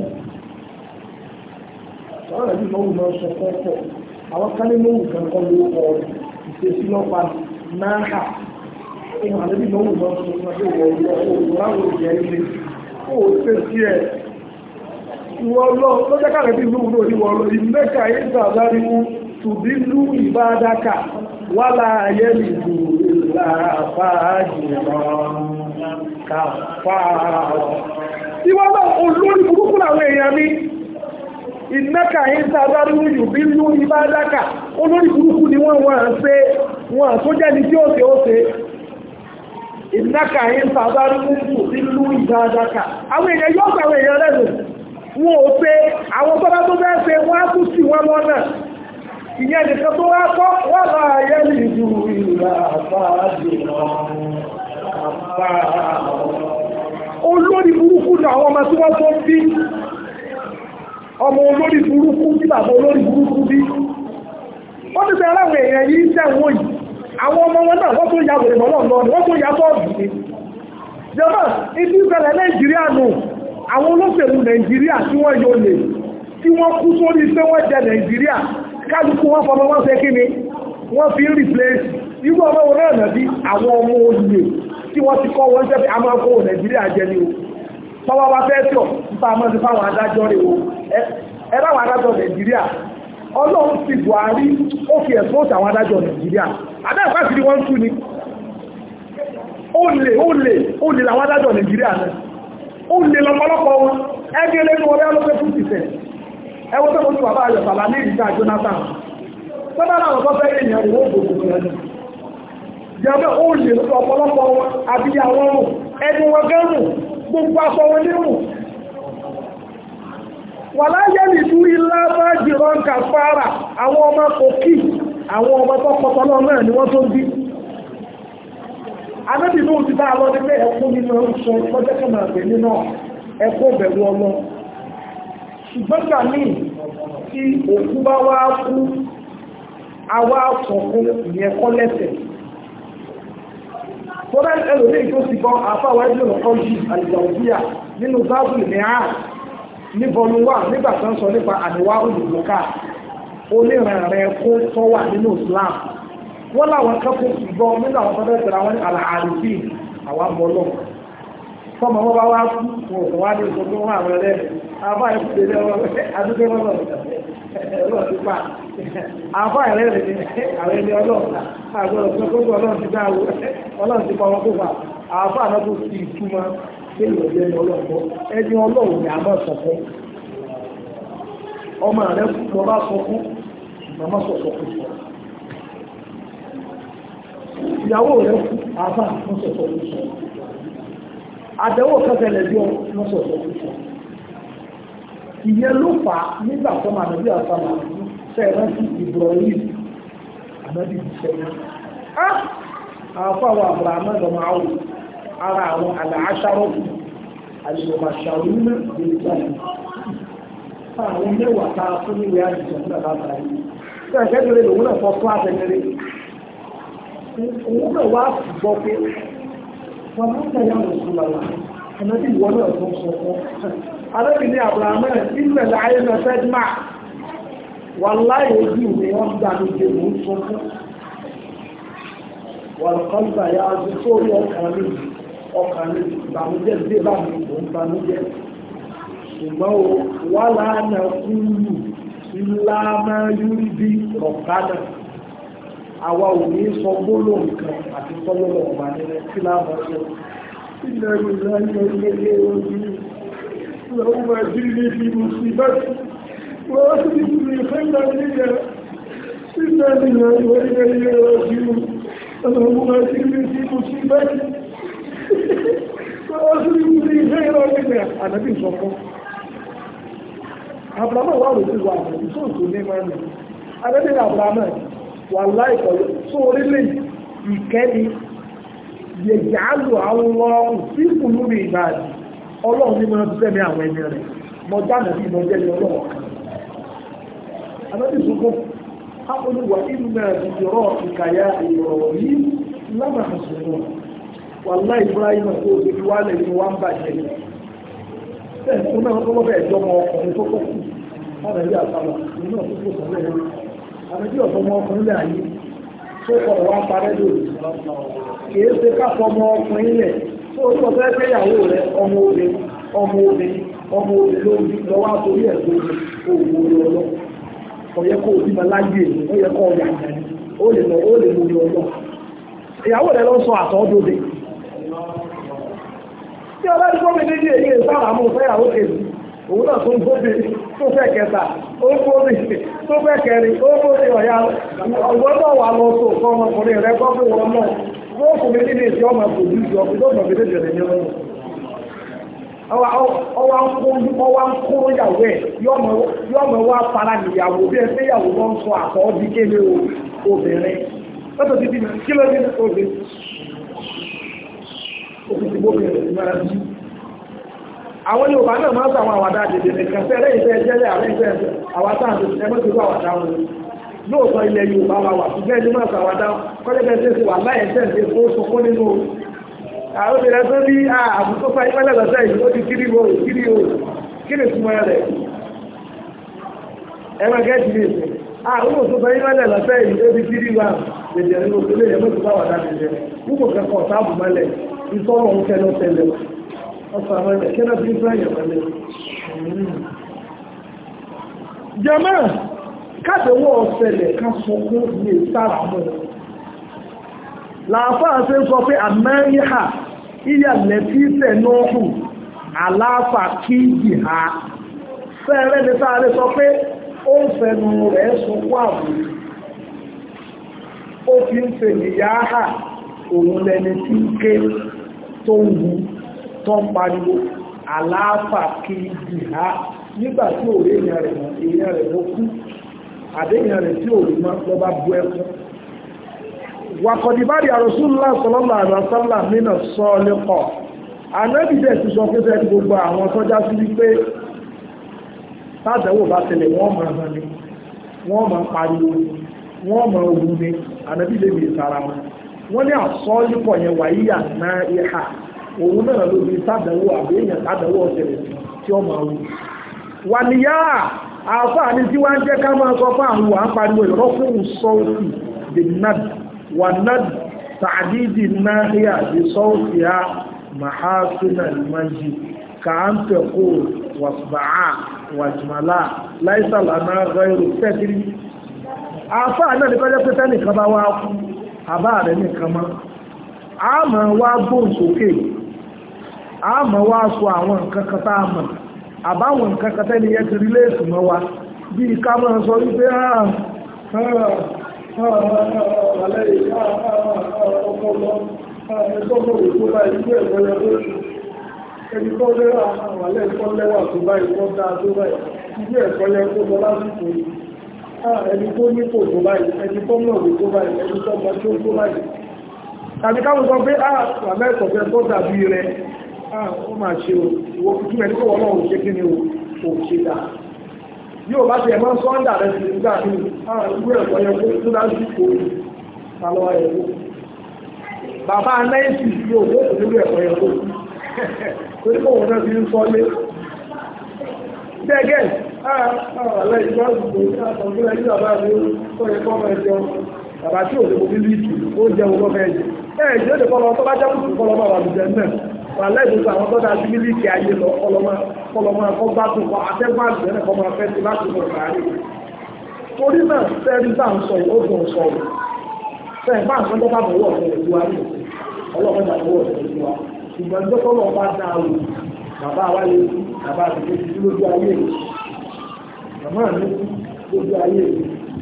sọ̀rọ̀ nàbí mọ́ọ̀kù náà sọ fọ́pọ̀ àwọn kan ní mọ́ọ̀kù kan kọ́ ló kọ́ ìṣesí lọ́pàá náà hà ìwọ̀n ànàbí mọ́ọ̀kù náà sọ fún ọjọ́ ìwọ̀n ìjẹ́ ilé ó ṣe sí ẹ̀ ìwọ̀n lọ lọ́jọ́ kàrẹ̀ bí lóòrò ìwọ̀n lọ ìmẹ́ka ìgbà láríwú tùbílú ìbádáka wà láàyè nìdú ìlà fàájìrán kàfàá ìwọ́n náà olórí burúkú làwọn èèyàn mi ìmẹ́ka ìgbà láríwú tùbílú ìbádáka olórí burúkú ni wọ́n tó jẹ́ ní tí ó ṣe ìmẹ́ka ìgbà láríwú tùbílú ìbádáka àwọn èèyàn yóò gbà àwọn èèyàn lẹ́nu wọn ò pé àwọn tọ́lá tó bẹ́ẹ̀ ṣe wọ́n á tún sí wọn lọ́nà ìyẹn nìkan tó wá kọ́ wọ́n láàyè ní ìlú ìlà àfáàdì olórí burúkú ní àwọn ọmọ tí wọ́n tó bí ọmọ olórí burúkú tí bàbá olórí burúkú bí ó ti fẹ́ aláwọ̀ èèyàn yìí tẹ́wọ́n yìí àwọn ọmọ wọn náà wọ́n tó ya wèrè mọ́ lọ́nà wọ́n tó ya bọ́ọ̀dù ní jọba ìdí ìfẹ́lẹ̀ Nàìjíríà nù àwọn olóṣèlú Nàìjíríà tí wọ́n yóò lè tí wọ́n kú sórí pé wọ́n jẹ Nàìjíríà kálukú wọ́n fọmọ wọ́n ṣe kí ni wọ́n fi ń replace irú ọmọ wọn náà nàbí àwọn ọmọ olè tí wọ́n ti kọ́ wọ́n jẹ́ pé a máa kó Nàìjíríà jẹ ní o tọ́wọ́ wá fẹ́ tọ̀ nípa mọ́ sí fáwọn adájọ́ rẹ̀ o ẹ̀ráwọn adájọ́ Nàìjíríà Ọlọ́run ti Buhari ó fi ẹ̀sùn òsì àwọn adájọ́ Nàìjíríà adájọ́ sí wọ́n tú ni olè làwọn adájọ́ Nàìjíríà náà ó lè lọ́pọ̀lọpọ̀ wọn ẹgbẹ́ ilé ní wọlé ọlọ́pẹ́ fún ìfẹ́ ẹwọ́n tó mọ́tò bàbá ayọ̀ bàbá ní ìdíjà Jonathan tọ́bá náà tó fẹ́ èèyàn ìwọ́ ògbògbò ẹni jẹ́bẹ́ ó lè lọ́pọ̀lọpọ̀ wọn àbíyá wọn rùn ẹni wọn gẹ́rùn gbogbo aṣọ wọn nírùn wà láyé nìdú ilá bá jìrọ̀ ń kàfàrà àwọn ọmọ kòkí àwọn ọmọ tó pọ̀tọ́lọ́ náà ni wọ́n tó ń bí anábì ní òtítà lọ ní pé ẹkún nínú ọ̀ṣọ́ lọ́jọ́kẹ́ máa pè nínú ẹkún bẹ̀rù ọlọ́ ṣùgbọ́n gbà míì tí òkú bá wá kú àwa sọ̀kún ìyẹn kọ́ lẹ́sẹ̀ tó rẹ̀ ẹlòmí tó ti bọ́ àfáwà ẹgbẹ́ ọ̀kọ́ jù àlìjàòbíà nínú záàbùlì ní àà ní bọ́ọ̀lù wà nígbà tó ń sọ nípa àdìwá olùgbòká onírànrẹ̀ ẹkún tó wà nínú Islam wọ́n láwọn kẹ́kọ̀ọ́ ìgbọ́ nínú àwọn tọ́lẹ̀ tẹ̀lé àwọn àlàárífì àwọn bọ́lọ̀ fọ́mọ̀ wọ́n bá wá fún òkú wá ní ìṣòro wọn àwọn ẹlẹ́ àbá ìpìlẹ̀ adúgbò lọ́nà ọlọ́ọ̀típa àbá ẹ̀rẹ́ rẹ̀ ní àwọn ẹni ọlọ́ọ̀ta àgbọ̀rọ̀ tó gbogbo ọlọ́ọ̀ ti dáwó ọlọ́ọ̀ ti pa wọn kó fà àbá náà tó fi ìtumọ̀ pé ìrọ̀lẹ́ ẹni ọlọ́ọ̀kọ́ ẹni ọlọ́ọ̀ ni àmọ́ sọ̀kọ́ ọmọ rẹ̀ lọ bá sọkún màmá sọ̀kọ́ ìyàwó rẹ̀ kú àbá mọ́sọ̀tọ̀ lóṣọ́ àdẹ́wò kẹfẹ́lẹ̀ bí mọ́sọ̀tọ̀ lóṣọ́ ìyẹn ló fà nígbà tó máa nàbí àtàmà fẹ́ẹ̀rẹ́ sí Ibrahim ànábì ìṣẹ́yìn àfáwọ̀ Abraham ọmọ àwọ̀ ara àwọn àlàáṣárọ́kù àlèmọ̀ṣàrú ní ìgbèjáde àwọn mẹ́wàá ta fún níwẹ̀ àjíjẹ̀ fún àbáta yìí fẹ́ẹ̀kẹ́ lòun náà fọ́ fún àtẹ̀lẹ́rẹ́ òun náà wá gbọ́ pé wọ́n mú tẹ̀lé àwọn òṣùlọ́wà ẹ̀nàbí ìwọ náà tó sọ fún alẹ́bí ní àbúrámẹ́ ìpínlẹ̀ láyé náà fẹ́dmà wà láyé ojú mi wọ́n gbà ní ṣe mú sọ fún wọ́n kọ́ńtà ya ọdún sórí ọkàn mi ìbànújẹ́ dé bá mi kò ń banújẹ́ ṣùgbọ́n wà láàánà kúrú ńlá máa yúrí bí ọ̀kánà àwa ò ní sọ gbóló nǹkan àti tọ́lọ́lọ́ ọ̀gbà nílẹ̀ tí láàbọ̀ sọ ilẹ̀ ìlànà ilé ojú lọ́wọ́ máa jí ní fi mú sí bẹ́ẹ̀ wọ́n sì ní ìfẹ́ ìlànà ilẹ̀ ìlànà ilé ojú lọ́wọ́ máa jí ní fi mú sí bẹ́ẹ̀ wọ́n sì ní ìfẹ́ ìlànà ilẹ̀ àdàbí ìsọ̀kọ́ Abrahamu wà lójú wa ìṣòṣò ní mẹ́rin adẹ́dẹ́ Abrahamu wà láìpọ̀ tó orílẹ̀ ìkẹ́ni yẹ̀jàálù àwọn ọlọ́run tí kù lórí ìbáàdì ọlọ́run ní mọ́ tẹ́ ní àwọn ẹni rẹ̀ mọ́ jáde bí mọ́ jẹ́ ní ọlọ́run kan adájú sọ́kọ́ ápolúwà inú mẹ́rin ìjọrọ̀ ìkàyà ìrọ̀rọ̀ yìí lámà àṣùwọ̀n wà láì Ibrahim tó ti fi wálẹ̀ ní wá ń bàjẹ́ bẹ́ẹ̀ tó náà tó lọ́bẹ̀ ẹ̀jọ́ mọ́ ọkùnrin tó kọ́ kù ọ̀rẹ́ ilé àtàlà ìlú náà tó kó sọ́lẹ̀ rẹ̀ àmì ọ̀tọ́mọ ọkùnrin lẹ̀ ayé tó kọ̀ wá parẹ́ lórí kìí ṣe káfọ́ ọmọ ọkùnrin lẹ̀ tó orí ọ̀fẹ́ fẹ́ ìyàwó rẹ̀ ọmọ obìnrin lọ́wọ́ àtòrí ẹ̀ tó owó orí ọlọ́ ọ̀yẹ́ kó òbí máa láyé ó yẹ kó ọ̀yà àjẹ́ ó lè mú orí ọlọ́ ìyàwó rẹ̀ lọ sọ àtọ́dóde tí ọlọ́dún gómìnà ní èyí ìsára mú fẹ́yàwó kejì òun náà tó ń gbóbi tó fẹ́ kẹta ó gbóbi tó fẹ́ kẹrin ó gbóbi ọ̀yá ọgbọ́dọ̀ wà lọ tó kọ́ ọmọkùnrin rẹ̀ gbọ́ pé wọn náà wọ́n fún mi nínú ìṣe ọmọ ìpòlú ìjọ tó mọ̀ bílẹ̀ jẹ̀rẹ̀ ní ọmọ ọwá ń kúrò yàwó ẹ̀ yọ́mọ wá para nìyàwó bí ẹ fẹ́ yàwó lọ́n sọ àtọ́ bí kéde obìnrin lọ́tọ̀ títí kí ló dé òde òkùnkùn bóbìnrin ìmọ̀ra bí àwọn Yorùbá náà máa ń sọ àwọn àwàdà àjèjì nìkan fẹ́rẹ́ ìfẹ́ jẹ́lẹ̀ àwọn ìfẹ́ àwàdà àjèjì ẹgbẹ́ tó àwàdà wọn lóòótọ́ ilẹ̀ Yorùbá wa wà ṣùgbọ́n ẹni máa sọ àwàdà kọ́lẹ́bẹ̀ ṣe wà láyẹ̀ẹ́sẹ̀ ṣe fún sọkún nínú àwọn obìnrin tó ní àbùkù fa ìpẹ́lẹ̀ lọ́sẹ̀ yìí ó ti kiri o kí ni túmọ̀ rẹ̀ ẹgbẹ́ gẹ́ẹ̀jì ní ìsìn àwọn òṣù fa ìpẹ́lẹ̀ lọ́sẹ̀ yìí ó ti kiri wa lèdè nínú òṣèlú ẹ̀mọ́ tó bá wà dá lèdè púpọ̀ kẹ́kọ̀ọ́ sáàbù mọ́lẹ̀ ìtọ́rọ̀ ń kẹ́ lọ́tẹ̀lẹ̀ ọ̀sán àwọn ẹ̀kẹ́ náà fi ń fẹ́ ẹ̀yẹ̀ mọ́lẹ̀ jẹ́mọ́ káàdẹ̀wọ́ ọ̀sẹ̀lẹ̀ ká sọ fún ní ìsára mọ́ láàfáà ṣe ń sọ pé àmẹ́ríhà ìyàlẹ̀ tí tẹ̀ náà hù aláfà kí ìhà fẹ́rẹ́ ní sáré sọ pé ó ń fẹnu rẹ̀ sunkún àbò ó fi ń fè níyà hà òun lẹni tí ń ké tó ń hu tó ń pariwo aláfà kí ìhà nígbà tí òwe èèyàn rẹ̀ ló kú àdéhìyàn rẹ̀ tí òwe mọ́ lọ́ba bu ẹkún wàkọ̀dìbárì Rasulullah sallallahu alaihi wasallam nínú sọ́ọ́lẹ́kọ̀ọ́ ànábìdẹ̀ ti sọ pé sẹ́ni gbogbo àwọn tọ́já sí wípé tádẹ̀wò bá tẹ̀lẹ̀ wọ́n mọ̀ ọ̀hán ni wọ́n mọ̀ pariwo wọ́n mọ̀ ogun ni ànábìdẹ̀ lè sára wọn ní àsọ́ọ́lẹ́kọ̀ yẹn wàyíyà náà ìhà òun náà ló fi tádẹ̀wò àbẹ́yàn tádẹ̀wò ọ̀tẹ̀lẹ̀ tí ó máa wù wà níyà àfáàní tí wọ́n jẹ́ ká máa sọ fún àwọn àpariwo ìrọ́fún sọ́ọ̀tì the nad wà nad tàdídì náà yà the sọ́ọ̀tì á محاسن المجد كأن تقول واصبعا واجملا ليس لنا غير التجري àfáà náà ní pẹ́jẹ́ pẹ́tẹ́ nìkan bá wá kú àbá rẹ̀ nìkan mọ́ a máa wá gbóhùn sókè a máa wá sọ àwọn nǹkan kan tá a mọ̀ àbáwọn nǹkan kan tẹ́ni yẹn ti rí léèsì mọ́ wa bí ká máa sọ wípé ẹgbọ́gbọ́ òkú bá ilé ẹ̀kọ́ lẹ́wọ́ ẹni tó lẹ́wà àwọn alẹ́ ẹ̀kọ́ lẹ́wà tó bá ìkọ́ dáa tó bá ilé ẹ̀kọ́ lẹ́kọ́ lọ lásìkò ẹni tó nípò tó báyìí ẹni tó mọ̀wé tó báyìí ẹni tó mọ̀ tó báyìí tàbí káwọn sọ pé àmẹ́ ẹ̀kọ́fẹ́ tó dàbí rẹ ó máa ṣe ìwọ tuntun ẹni tó wọ́n náà ò ṣe kí ni ò ṣe dà yóò bá ti ẹ̀mọ́ sọ́ńdà rẹ̀ sí nígbà tí ìwé ẹ̀kọ́ yẹ kó lásìkò àlọ́ ẹ̀kọ́ bàbá anáìsì yóò wó òdúrú ẹ̀kọ́ ẹ̀kọ́ torí kò wọ́n náà fi ń sọ́lé gẹ́gẹ́ ààrẹ ìgbàgbò àtọ̀gbọ́n ẹgbẹ́ bàbá mi tó yẹ kọ́ ọmọ ẹjọ́ bàbá tí ò lè mú bílíìtì ó jẹ́ owó mẹ́jẹ ẹ̀ẹ́jì ó lè kọ́ lọ tó bá jẹ́ kùtù kọ́ lọ́mọ àwọn àbújẹ náà wà lẹ́gbẹ̀ẹ́ àwọn tó dá sí bílíìtì ayé lọ kọlọmọ ẹ̀kọ́ bá tó kọ atẹ́gbọ́n àgbẹ̀ ẹ̀kọ́ máa fẹ́ sí láti mọ̀ sáré torí náà sẹ́rí bá ń sọ ìwọ́gbọ̀n sọ̀rọ̀ sẹ́yìn bá ń sọ tó bá bọ̀ wọ̀ ọlọ́pàá ìgbàgbọ́ ọ̀sẹ̀ wa ṣùgbọ́n tó tọ́lọ̀ bá dá o bàbá wa lè kú bàbá àti kéjì tí lójú ayé rẹ̀ màmá mi kú lójú ayé rẹ̀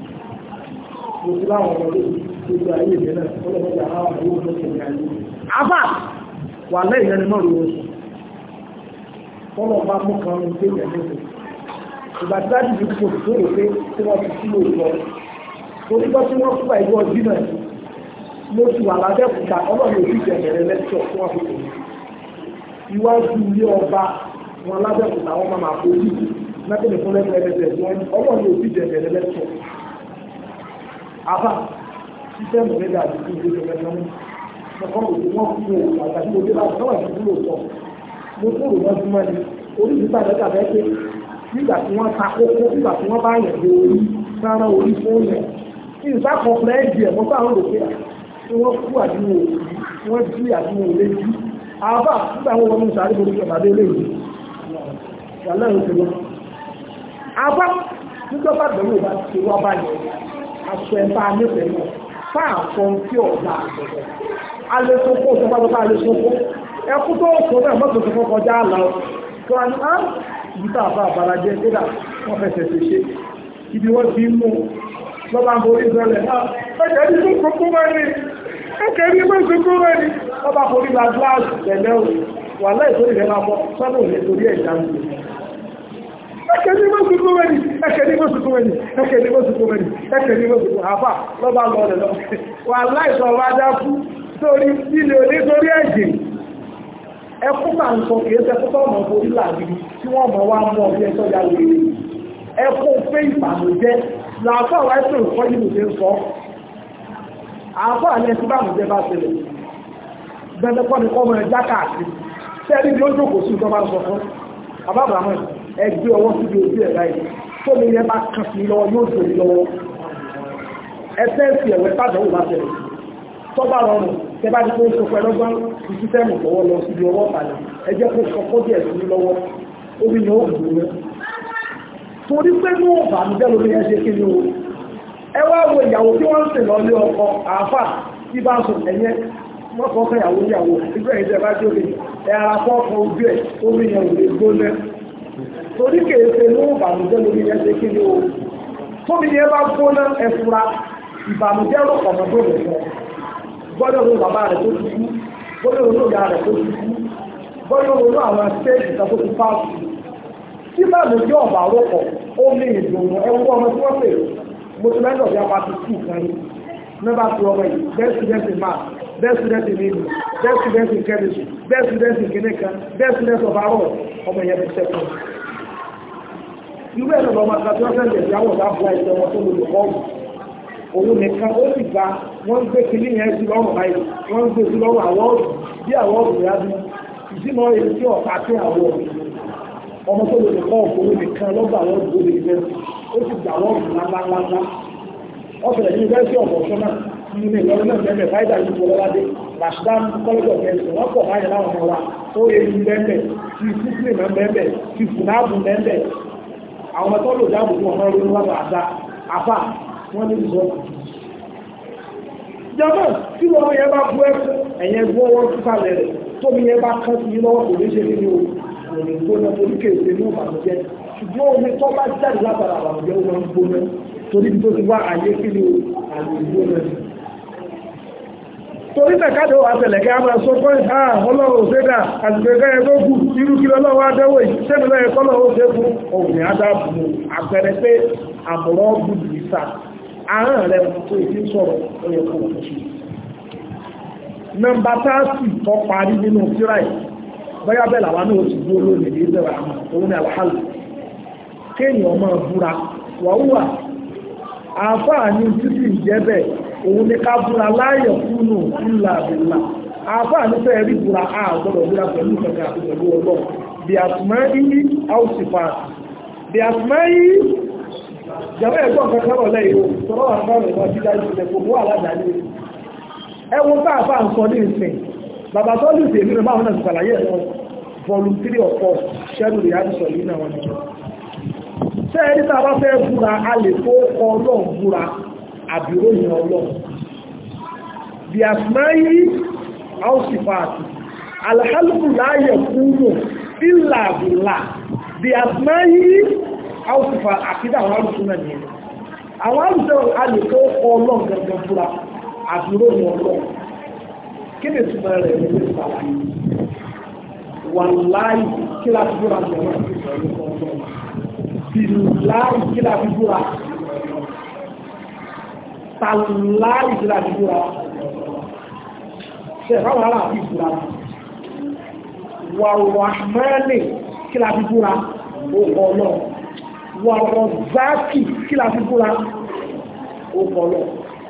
mo ti láwọn ọmọ lójú ayé rẹ̀ náà ọlọ́pàá ìgbà àwọn àwọn owó lóṣù ní ayé àbá wà lẹ́yìn ẹni mọ́ lórí oṣù tọ́lọ̀ bá mú kan ní pé ìyẹn lóṣù ìgbà tí láti fi kò tó rò pé tí wọ́n ti sí lóòótọ́ torí bọ́ tí wọ́n kú bá ìwọ ọdún náà mo ti wà lábẹ́kúta ọlọ́run òbí jẹ̀bẹ̀rẹ̀ lẹ́tọ̀ tí wọ́n fi kò ní iwájú ilé ọba wọn lábẹ́kúta wọn máa máa fojú mẹ́tẹ̀lẹ̀ fún lẹ́gbẹ̀ẹ́ wọn ọlọ́run òbí jẹ̀bẹ̀rẹ̀ lẹ́tọ̀ àbá sísẹ́mù rẹ̀ dàbí fún ìgbésẹ̀ mẹ́tọ́ mú ọkọ̀ òbí wọn kú o àgbàdo òbí láti náà ti dúró sọ mo tó rò wọ́n súnmọ́ ni orí ìgbésẹ̀ àbẹ́ta bẹ́ẹ̀ pé nígbà tí wọ́n ta kókó nígbà tí wọ́n bá yẹ̀ lé orí sára orí fóònù ẹ̀ ìsákọ̀ọ́fẹ́ ẹ̀jì ẹ̀ mọ́ sáà ń rò pé tí wọ́n kú àdínwó wọ́n jí àdínwó léjì àbá nígbà wọn wọn mú sàárè borí ọ̀bàdé léjì wà lẹ́yìn òkè lọ àbá nígbàbà bẹ̀rù bá ti wá báyìí aṣọ ẹ̀fà nífẹ̀ẹ́ náà fáà kan tí ọ̀gá alẹ́sọ́kọ́ òṣèpápá alẹ́sọ́kọ́ ẹkú tó sọ náà mọ́tò tó kọjá àlà tó wá ní á ibi tá àbá àbára jẹ́ kódà wọ́n fẹsẹ̀ ṣe ṣe ibi wọ́n ti mú lọ́ba ń borí ìrọ̀lẹ̀ náà ẹ̀kẹ́ ní mọ́ gbogbo mẹ́rin ẹ̀kẹ́ ní mọ́ gbogbo mẹ́rin lọ́ba borí la gíláàsì tẹ̀lẹ́ o wà láì tó ìrẹ́ máa bọ́ sọ́nà òní torí ẹ̀dá ń lò ẹ̀kẹ́ ní mọ́ gbogbo mẹ́rin ẹ̀kẹ́ ní mọ́ gbogbo mẹ́rin ẹ̀kẹ́ ní mọ́ gbogbo mẹ́rin ẹ̀kẹ́ ní mọ́ gbogbo àfà lọ́ba lọ rẹ̀ lọ wà láì sọ wá dákú torí ilé òní torí ẹ̀jẹ̀ ẹkú bá ń sọ kìí ṣe kókó ọmọ orí làbí tí wọ́n mọ̀ wá mọ́ ọdún ẹ̀tọ́ ya wèrè ẹkú pé ìbànújẹ́ làáfà wáyé tó ìkọ́ yìí ló ń sọ àáfà ní ẹtí bànújẹ́ bá ṣẹlẹ̀ gbẹdẹkọ́ ni kọ́mọ ẹja káàkiri sẹ́ẹ̀rí ni ó jókòó sí ìjọba ń sọ fún àbábàmọ́ ẹgbẹ́ ọwọ́ síbi ojú ẹ̀ láì tó ní yẹn bá kàn sí lọ́wọ́ yóò tó ní lọ́wọ́ ẹsẹ̀ ìsì ẹ̀wẹ̀ tàbí bá ṣẹlẹ̀ tọ́ba rọrùn tẹ́bá ti kó sọpọ̀ ẹlọ́gbọ́n ìsísẹ́mù tọwọ́ lọ síbi ọwọ́ pàdé ẹjẹ́ kó sọpọ̀ díẹ̀ sí lọ́wọ́ omi ni ó gbòó rẹ̀ torí pé ní ọ̀bà ní jẹ́ lórí ẹṣẹ́ kí ni o ẹ wá wo ìyàwó tí wọ́n ń sè lọ lé ọkọ àáfà tí bá ń sọ ẹ̀yẹ wọ́n kọ́ fẹ́ ìyàwó ìgbẹ́ ìjẹ́ bá jó lè ẹ̀ra fọ́ọ̀kọ̀ ojú ẹ̀ omi yẹn ò lè gbóná torí kèé ṣe ní ìbànújẹ́ lórí yẹn ṣe kí ni o tóbi yẹn bá gbóná ẹ̀fura ìbànújẹ́ ló kọ̀ọ̀kan tó lè fọ́ gbọ́dọ̀ ló bàbá rẹ̀ tó ti kú gbọ́dọ̀ ló ìyá rẹ̀ tó ti kú gbọ́dọ̀ ló àwọn stéèjì kan tó ti fáàsì tí ìbànújẹ́ ọ̀bà rọ̀pọ̀ ó ní ìdùnnú ẹ̀wọ́n ọmọ tí wọ́n pè mo ti lẹ́yìn ọ̀dẹ́ apá ti kú kan yìí never to ọmọ yìí best student in math best student in English best student in chemistry best student in Guinea best student of our ọmọ yẹn ti sẹ́kù irú ẹ̀rọ ọmọ àti ọ̀sẹ̀ ìyàwó ọ̀gá bu àìsàn ọmọ tó lòlò kọ́ọ̀mù òun nìkan ó sì gba wọ́n ń gbé kiri yẹn sí lọ́rùn báyìí wọ́n ń gbé sí lọ́rùn àwọ́ọ̀dù bí àwọ́ọ̀dù rẹ̀ bí ìdímọ̀ èyí tí ọ̀pá tí àwọ́ọ̀dù ọmọ tó lòlò kọ́ọ̀mù òun nìkan lọ́gbà àwọ́ọ̀dù ó lè jẹ́ ó sì gbà àwọ́ọ̀dù ńláńláńlá ọ̀sẹ̀ yunifásitì ọ̀pọ̀ sọ́nà nínú ìlọrin náà bẹ́ẹ̀ fáìdà yìí wọlé ládé rashdan college of medicine wọ́n pọ̀ báyìí láwọn ọmọ wa ó yẹ yìí bẹ́ẹ̀ tí fúsìlì náà bẹ́ẹ̀ tí fúnáàbù bẹ́ẹ̀ àwọn ọmọ tó lò dáàbò fún ọmọ orí wọn àdá àfà wọ́n ní ìṣọ́ jọmọ́ tí wọ́n yẹ bá bú ẹ̀kọ́ ẹ̀yẹ gbọ́ wọn túkàlẹ̀ rẹ̀ tóbi yẹ bá kán sí lọ́wọ́ kò ní ṣe nínú òrìn gbóná torí kéèké ní ìbànújẹ́ ṣùgbọ́n omi tó bá jáde látara àbànújẹ́ ó máa ń gbóná torí tó ti wá àyè kí ni àyè ìgbóná torí tẹ̀kádé wà tẹ̀lẹ̀kẹ́ a máa sọ pé ọlọ́run òṣèdà àtìgbẹ̀gẹ́ ẹgbógù irú kí lọ́wọ́ adẹ́wò ìṣẹ́lẹ̀ ẹ̀kọ́lọ̀ ó ṣe fún òun àdábù àpẹẹrẹ pé àmúrọ̀ gbùdù ìsà àárín rẹ̀ tó ìdí sọ̀rọ̀ oyè kò kò sí nọ́mbà 30 tó parí nínú tíráì bóyá bẹ́ẹ̀ làwọn náà ti dúró lónìí ní ìbẹ̀rẹ̀ àmọ́ òun ni àlàhálù kéèyàn máa búra wàhùwà àáfàá ní títí ìjẹ́bẹ̀ òun ní ká búra láyọ̀ fúnnù ńlá àbìlà àáfàá ní fẹ́ẹ̀ rí búra àgbọ̀dọ̀ búra pẹ̀lú ìfẹ̀kẹ́ àti pẹ̀lú ọlọ́ bí àtúmọ̀ yìí áùsìfà bí àtúmọ̀ yìí jẹ́wọ́ ẹ̀gbọ́n kankan rọ̀ lẹ́yìn o tọ́rọ àgbọ̀rọ̀ ìwọ̀n jíjá ìṣẹ̀lẹ̀ kò wà aládàáni ẹwọ́n tá àfáà ń sọ ní ìsìn bàbá tó lù sí èmi báwọn náà ṣàlàyé ẹ̀wọ̀n voluntary of course ṣẹ́lù rẹ̀ àdìsọ̀ yìí náà wọn ni ṣé ẹni tá a bá fẹ́ búra a lè kó ọlọ́run búra àbíròyìn ọlọ́run bí àsìmáyí áùsìfààtì alhálùkù láyé kúrò ìlà àbìlà bí àsìmáyí áùsìfà àkídà àwọn alùsùn náà nìyẹn àwọn alùsùn a lè kó ọlọ́run gẹ́gẹ́ búra àbíròyìn ọlọ́run kí ni túnmọ̀ rẹ̀ ní ìsàlàyé wà láì kí láti búra jẹ̀wọ́n bìláì kí láti búra tàláì kí láti búra ṣe fáwọn ará àti ìbúra wàrọ̀mẹ́lẹ̀ kí láti búra ọ̀pọ̀lọ̀ wàrọ̀záàkì kí láti búra ọ̀pọ̀lọ̀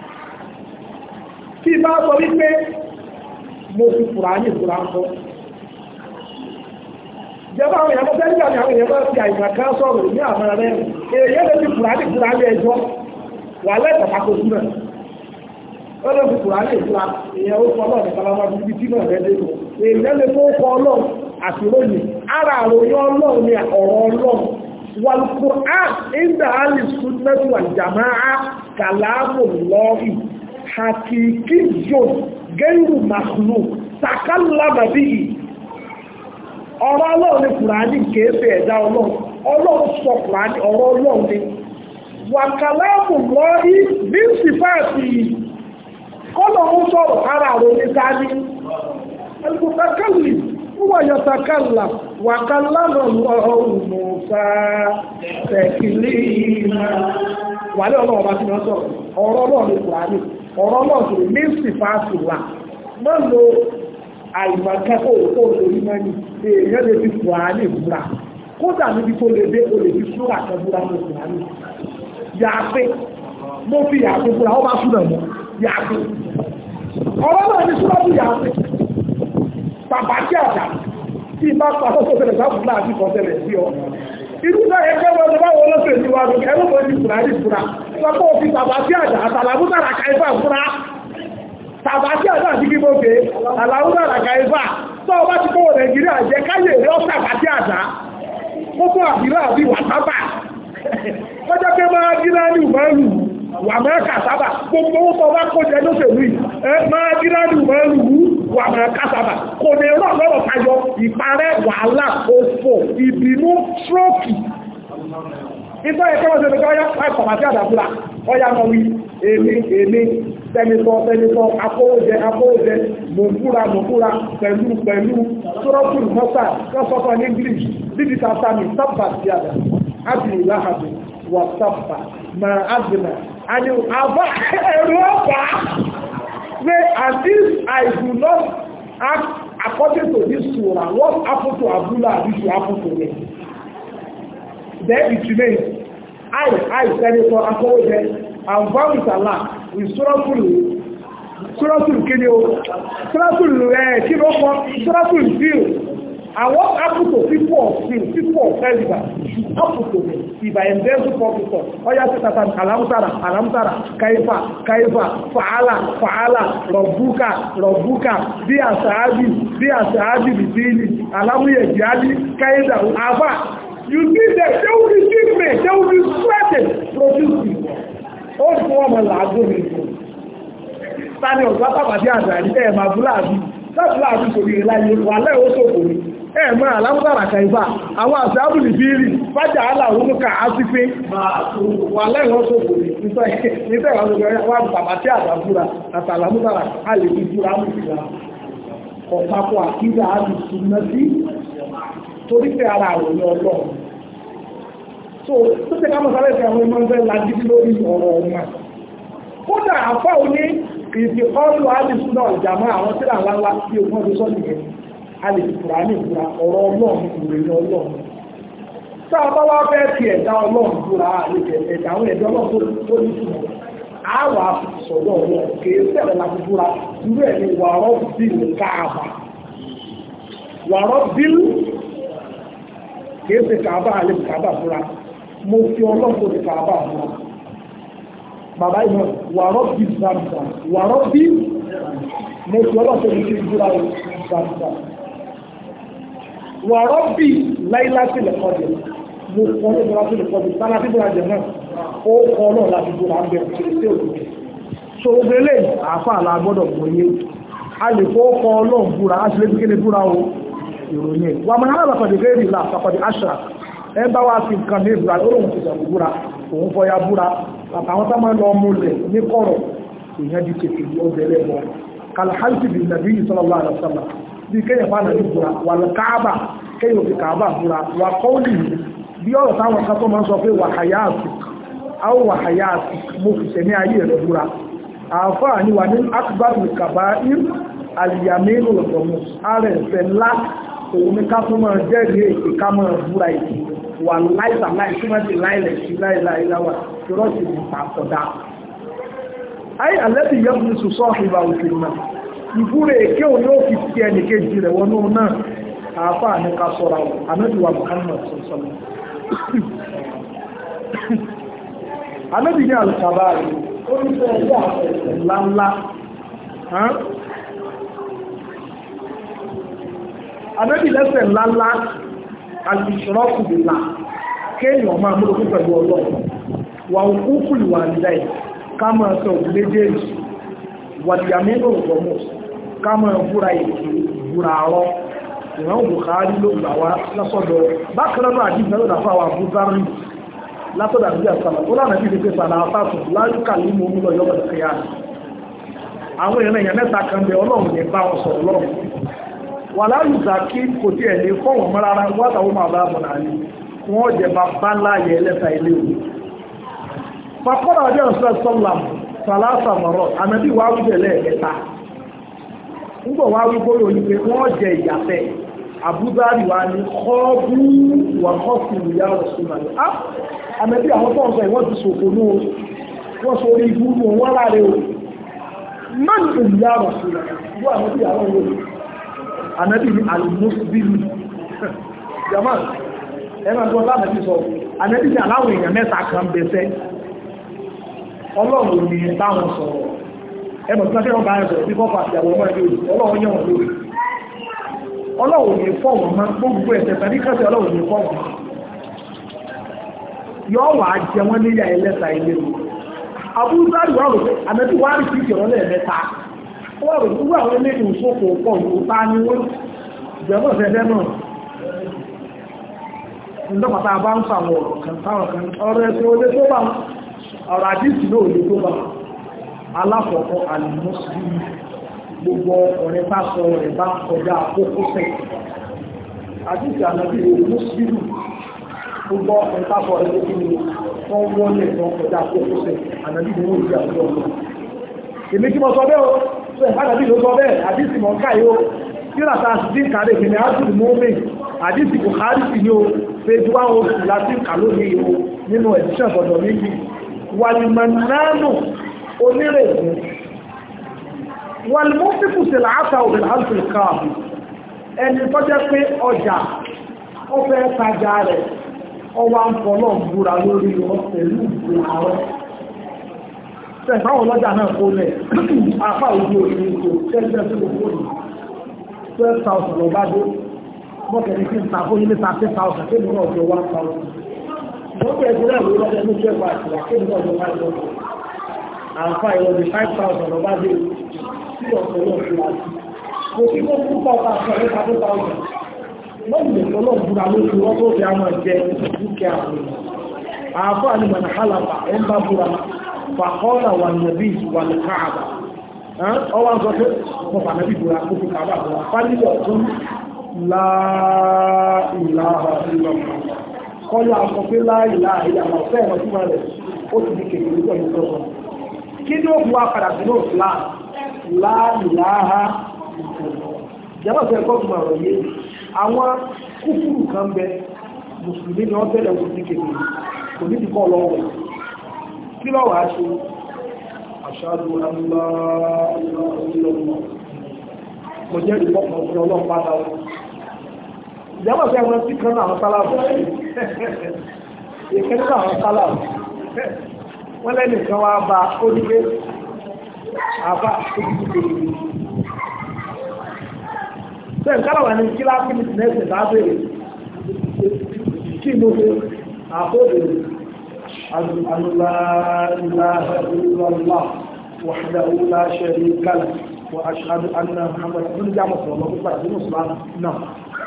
tí bá sọ wípé mo fi fùrà ní ìbúra ń kọ́ jẹba àwọn èèyàn tẹ́lẹ̀ ní àwọn èèyàn bá fi àìgbà kan sọ̀rọ̀ ní àwọn rẹ̀ èèyàn lè fi fùràní fùràní ẹjọ́ wà lẹ́tọ̀ pàkókù náà ó lè fi fùràní ìfura èèyàn ó fọlọ́ ní kalama bíbí tí náà rẹ̀ lẹ́tọ̀ èèyàn lè fún ọkọ̀ ọlọ́run àti lónìí ara àròyìn ọlọ́run ní ọ̀rọ̀ ọlọ́run wal-Qur'an inda ahli sunnati wal jama'a kalamullahi haqiqiyyun ghayru makhluq takallama bihi ọ̀rọ̀ ọlọ́run ní kùránì kéèfé ẹ̀dá ọlọ́run sọ kùránì ọ̀rọ̀ ọlọ́run ní wàkàlámù lọ́rí bí sífàtì kọ́lọ̀ ń sọ̀rọ̀ ara àwọn oníkáni ẹgbùtakálì wọ́n yọtakálà wàkàlámù lọ́rùn mọ̀ọ́sá tẹ̀kìlì wà ní ọlọ́run bá ti mọ́ sọ̀rọ̀ ọ̀rọ̀ ọlọ́run ní kùránì ọ̀rọ̀ ọlọ́run ní sífàtì là mọ́ àìmọ̀kẹ́kọ̀ọ́ òkú olórí mẹ́ni èèyàn lè fi Kùránì ìbúra kódà níbi tó lè dé o lè fi súrà kan búra ní Kùránì yàáfé mo fi yàáfé búra ó bá súnà mọ́ yàáfé ọ̀rọ̀ náà ní súnà bí yàáfé bàbá tí àjà tí bá pàtó tó tẹ̀lẹ̀ sáfù láti kọ́ tẹ̀lẹ̀ sí ọ irú náà ẹgbẹ́ wọn lọ báwọn ọlọ́sẹ̀ ní wàá lókè ẹlọ́pọ̀ ní Kùránì ìbúra sọ́kọ́ òfin bàbá tí àjà àtàlàbútàrà káífà búra tàbátí àjá àti kí gbóòkè àlàúrà àràkà ifá tó ọba ti kówó Nàìjíríà jẹ káyè rí ọ́sà àti àjá kókó àbírá àbí wàtábà kọjá pé máa dínà ní ìmọ̀lù wà mẹ́ka sábà gbogbo owó tó bá kó jẹ lóṣèlú yìí máa gírádù máa lù ú wà mẹ́ka sábà kò ní rọ̀ lọ́rọ̀ tayọ ìparẹ́ wàhálà òfò ìbínú stroke ìtọ́ ẹ̀kọ́ ọ̀sẹ̀ tó yá pàtàkì àti àdàbúrà ọya mọ̀ wí èmi tẹnitọ́ akówójẹ mọ̀fúra pẹ̀lú sọ́rọ̀kùn mọ́sà lọ́sọ́kọ́ ní English digital sami sábà sí àdà ábì ìlàhàbì wà sábà ma ábìnà àni àbá ẹ̀rọ ọ̀pá pé and if I do not act according to this surah what happened to Abdullah this will happen to me. Then it remains. I Senator Akowode, and vow with Allah with Suratul Kini Suratul Fil. And what happened to people of sin, people of failure, should happen to me if I am there to talk to them. Oya Satan, Alamtara, Kaifa, Fa'ala, Rabbuka, Bi Asahabi, Bidini, Alamu Yajali, Kaida, Ava. You need them, they will be treatment, they will be sweating, producing. All form of lagoon. Tani ọ̀gá pàpàdé àdáyé máa búláàbí, láti kò rí láyé wà lẹ́ ó sókò ní. Máa alámúsára kàífà, àwọn àṣẹ ábùlì bíírì, fájà aláwọ̀ mú ká á sí pé wà lẹ́ ó sókò ní. Nígbà wà pàpàdé àdábúra, àtàlámúsára, a lè fi búra mú ìlà. Ọ̀pápọ̀ àkídà á lè súnmọ́ sí torí pé ara àròyìn ọlọ́run so tó tẹ́ ká mọ́ sáré àwọn ọmọ ẹgbẹ́ lágídí lórí ọ̀rọ̀ ọmọ kódà àfá òní ìfì ọlù alìsúnà ìjàmọ́ àwọn tí là ńlá tí ogun ọdún sọ́nì yẹn alìsúnà ní ìfura ọ̀rọ̀ ọlọ́run ìròyìn ọlọ́run tá a bá wá fẹ́ fi ẹ̀dá ọlọ́run fúra ẹ̀dá àwọn ẹ̀dá ọlọ́run tó ní túmọ̀ àwà sọ̀dọ̀ ọlọ́run kèé sẹ̀rẹ̀ láti fúra irú ẹ̀ ní wàrọ̀ bílù káàbà wàrọ̀ bílù kìí ṣe kàábà alẹ́ kàábà fúra mo fi ọlọ́pọ̀ ní kàábà fúra bàbá ìmọ̀ wàrọ́ bí zamza wàrọ́ bí mo fi ọlọ́pọ̀ ní kí fúra zamza wàrọ́ bí láìláṣí lẹ́kọ́dẹ̀ mo kọ́ ní bọ́lá sí lẹ́kọ́dẹ̀ sára tí bọ́lá jẹ náà ó kọ́ náà láti fúra ń bẹ̀rẹ̀ kìí ṣe òkè so obìnrin àáfà alágbọ́dọ̀ mọ̀ye a lè kọ́ ọlọ́run fúra á sì lé kékeré fúra o ìròyìn wà mọ̀ náà lọ́pàdé gẹ́rì ìlà àpapàdé àṣà ẹ bá wá sí nǹkan ní ìbúra olóhùn ti sàbò búra òun fọya búra àtàwọn tá máa lọ ọmọ ilẹ̀ ní kọ̀rọ̀ èèyàn di kèké bí ó bẹ̀rẹ̀ bọ̀ kàlàhálìsì bí nàbí sallallahu alaihi wasallam bí kéèyàn bá nàbí búra wà lọ káàbà kéèyàn fi káàbà búra wà kọ́ọ̀lì bí ọ̀rọ̀ táwọn kan tó máa ń sọ pé wà hayáàtì áwọ̀ wà hayáàtì mo fi sẹ́ni ayé rẹ̀ búra àfáà ni wà ní akbar kaba'ir alìyàmínú ọ̀dọ̀mù ààrẹ ìfẹ́ ńlá òun ní ká tó máa jẹ́rìí èké ká máa búra èké wà láìsàláì tí wọ́n ti láìlẹ̀ sí láìláìláwà tí wọ́n ti ní pàkọ̀dá. ayé àlẹ́bí yẹ́ fún ìsùsọ́ ìbá òkè náà ìbúra èké òun yóò fi ti ẹnì kejì rẹ̀ wọnú náà àáfàá ní ká sọ́ra wọn àmẹ́bíwá Muhammad sọ́sọ́lá. àmẹ́bí ní àlùkàbá rẹ̀ ó ní fẹ́ ẹgbẹ́ àfẹ́sẹ̀ ńláńlá àbẹ́bí lẹ́sẹ̀ ńláńlá alìṣọ́rọ́kù bìlá kéèyàn máa múlò fún pẹ̀lú ọlọ́run wà òkúkú ìwà nílẹ̀ ká máa sọ òbíléjèèjì wàdìyàmínú ọ̀gbọ̀mọ̀ ká máa búra èkì búra àárọ̀ ìran Bukhari ló gbà wá lọ́sọ̀dọ̀ bákan náà àdìsẹ́ lọ́dà fún àwọn àbúzárì látọ̀dà bí àsàlà ó lànà bí ìdíje sàlà afáàfù láyúkà ní mo múlò yọ́bà kẹyà àwọn èèyàn mẹ́ta kan bẹ ọlọ́run ní bá wọn sọ̀rọ̀ lọ́rùn wà láyùzà kí kò tí ẹ̀ lè fọ́wọ̀n mọ́ rárá wátàwó máa bá bọ̀ náà ní wọ́n jẹ bá bá láyẹ ẹlẹ́ta ilé òun pàpọ́nà ọjọ́ ìṣẹ́ sọ́làm sàlásà mọ̀rọ̀ àmẹ́bí wà wújẹ lẹ́ẹ̀mẹ́ta nígbà wà wí bóyá òní pé wọ́n jẹ ìyàfẹ́ àbúzárì wa ní kọ́ọ̀bù wà kọ́ọ̀fù ìyá ọ̀ṣunmọ̀lẹ́ àmẹ́bí àwọn tó ń sọ ìwọ́n ti sòfò ní wọ́n sọ orí ibú wọn láre o mọ́nì ìyá ọ̀ṣunmọ̀lẹ́ Ànábì ní alìmọ́síbìlì jaman ẹgbẹ́ tó láàrín ti sọ Ànábì ní aláwọ̀ èèyàn mẹ́ta kan bẹ̀ẹ́sẹ́ Ọlọ́run ní báwọn sọ̀rọ̀ ẹmọ̀ tí wọ́n bá ń sọ̀rọ̀ bí kọ́kọ́ àti àwọn ọmọ ẹgbẹ́ Ọlọ́run yẹ̀wọ̀n lórí Ọlọ́run ní fọ́wọ̀n mọ́ gbogbo ẹ̀sẹ̀ tàbí kẹsẹ̀ Ọlọ́run ní fọ́wọ̀n yọ́ wà á jẹ wọ́n níyà ẹlẹ́ta ilé abúrúdárì wà rò pé àmẹ́bí wà rí fíjì ọ̀rọ̀ lẹ́ẹ̀mẹ́ta ó wà rò pé wọ́n àwọn eléyìí ìṣòfò pọ̀ ní ta ni wọ́n jẹ́mọ̀ fẹ́fẹ́ náà ìdọ́pàtà bá ń sàwọ̀ kan ọ̀rọ̀ ẹ̀sẹ̀ olé tó bá ọ̀rọ̀ àdíjì náà olé tó bá alákọ̀ọ́kọ́ alìmọ́sílì gbogbo ọ̀rẹ́ pásọ rẹ̀ bá kọjá àkókò sẹ̀ àdíjì ànàbí olùmọ́sílì gbogbo ọ̀rẹ́ pásọ rẹ̀ tó kí ni wọ́n wọ́lẹ̀ tó kọjá àkókò sẹ̀ ànàbí ni wọ́n ìjà ọjọ́ ọ̀rọ̀ èmi kí mo sọ bẹ́ẹ̀ o sọ ìfànàbí ló sọ bẹ́ẹ̀ àdíjì mọ̀ káyó kíra ta sí kàrí ìpínlẹ̀ ájúrù mọ́mí àdíjì Bukhari sí ní o page 102 láti kàló ní o nínú ẹ̀díṣẹ́ ọ̀dọ̀ méjì wàlìmọ̀nánù onírègùn wàlìmọ́síkù sí làátà òbìnrin àti káàbù ẹni tó jẹ́ pé ọjà ó fẹ́ tajà rẹ̀ ọwá ń fọ́lọ̀ búra lórí wọn pẹ̀lú ìgbò àwọn tẹ̀fáwọn lọ́jà náà kó lẹ̀ àfà ojú òṣèlú tó tẹ́lẹ̀ tó gbogbo 12,000 lọ bá dé mọ́kẹ̀rin kí n ta fún ilé 30,000 kí ní ọjọ́ 1,000 mọ́kẹ̀ ẹgbẹ̀rẹ̀ ló lọ́jọ́ ní ṣẹ́ bá àti kí ní ọjọ́ 5,000 àǹfà ìwọ̀dì 5,000 lọ bá dé sí ọ̀sọ̀ lọ sí láti kò sí mọ́ fún pàpà àṣẹ 30,000 lọ́gbìn ìtọ́lọ̀ búra lóṣù wọ́n tó fi àwọn jẹ dúkìá àǹfà ní mọ̀nà hálàpà ẹ̀ ń bá búra fàkọ́ọ̀lá wà nàbí wà ní káàbà ọwọ́ ń sọ pé mo fà nàbí búra kó fi káàbà búra fálílọ̀ tún láìláha ìlọ́pàá kọ́lá sọ pé láìláha ìyàmà ọ̀fẹ́ ẹ̀rọ tí wọ́n rẹ̀ ó ti di kèkèrè pẹ̀lú tọ́sọ kí ní ó bu apàdà sí náà fìlà láìláha ìjọba sọ ẹ̀kọ́ tó máa rọ̀ yé àwọn kúfùrù kan bẹ mùsùlùmí ni wọ́n tẹ́lẹ̀ ó ti di kèkèrè kò ní ti kọ́ lọ́wọ́ kí lọ́wọ́ á ṣe ashhadu an la ilaha illallah mo jẹ́ ìpọ̀pọ̀ ọ̀pọ̀ ọlọ́pàá dáwọ́ ìjọba fẹ́ wọn sí kan àwọn sálàbù ìkẹ́kọ̀ọ́ àwọn sálàbù wọ́n lẹ́nìkan wá bá onígbé àbá ojúkúkúrú bẹ́ẹ̀ kálàwà ní kíláàsì ní sinẹ́sì lábẹ́rẹ̀ kí mo fẹ́ àbóbẹ̀rẹ̀ alùláìláha illallah wahdahu la sharika lahu وأشهد أن محمد بن جامع صلى الله عليه وسلم نعم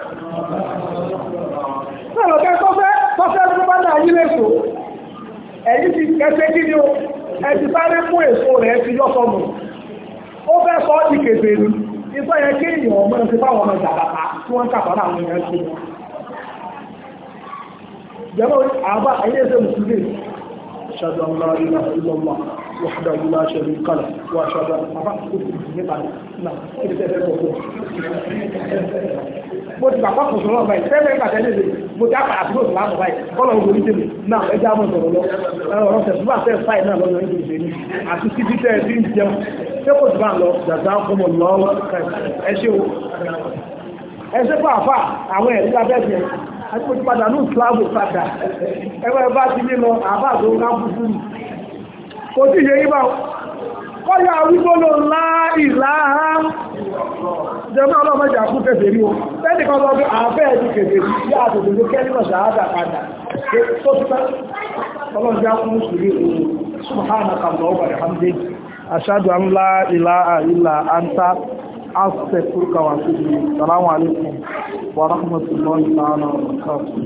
sọ̀rọ̀ kẹ́ tọ́fẹ́ tó bá náà yí lẹ́sọ ẹ̀yí ti kẹsẹ́ kí ni ó ẹ̀tì sáré mú èso rẹ̀ ti yọ́ sọmù ó fẹ́ sọ ọ́ di kèfè rí ipá yẹ kí èèyàn ọmọ ti bá wọn jàdàpá tí wọ́n kàpá láwọn èèyàn ṣe jẹ́mọ́ àbá ayé ẹsẹ̀ mùsùlùmí أشهد أن لا إله إلا الله وحده لا شريك له وأشهد أن محمدا mo ti bàbá kò sọ̀rọ̀ báyìí tẹ́lẹ̀ ìgbà tẹ́lẹ̀ lè mo ti àpàdà sí òṣèlú àmọ̀ báyìí kọ́lọ̀ ogun ní tèmi náà ẹjẹ́ àmọ̀ sọ̀rọ̀ lọ ọ̀rọ̀ tẹ̀síwá tẹ́ fáì náà lọ́dọ̀ ní ìgbè ní àti títí tẹ́ ẹ ti ń jẹun ṣé kò sí bá ń lọ jàdá fún mọ̀ lọ́wọ́ ẹ ṣe o ẹ ṣe fún àfà àwọn ẹ̀rí lábẹ́ jẹ àti mo ti padà ní ìsìláàbò padà ẹgbẹ́ bá ti ní lọ àbá àti òun káàkùn fún mi kò tí yẹ yí bá kọ́yà wígbónà láìláha jẹ́mọ́ ọlọ́mọjà fún kẹfẹ́ rí o tẹ́lì kan lọ bí àfẹ́ ẹ̀dù kẹfẹ́ rí yá àtòdòdó kẹ́lìmọ̀ ṣàádà padà tó ti pẹ́ ọlọ́jà fún mùsùlùmí òun subhanaka Allahumma wa bihamdik ashhadu an la ilaha illa anta astaghfiruka wa atubu ilayk. Assalamu alaikum wa rahmatullahi wa barakatuh.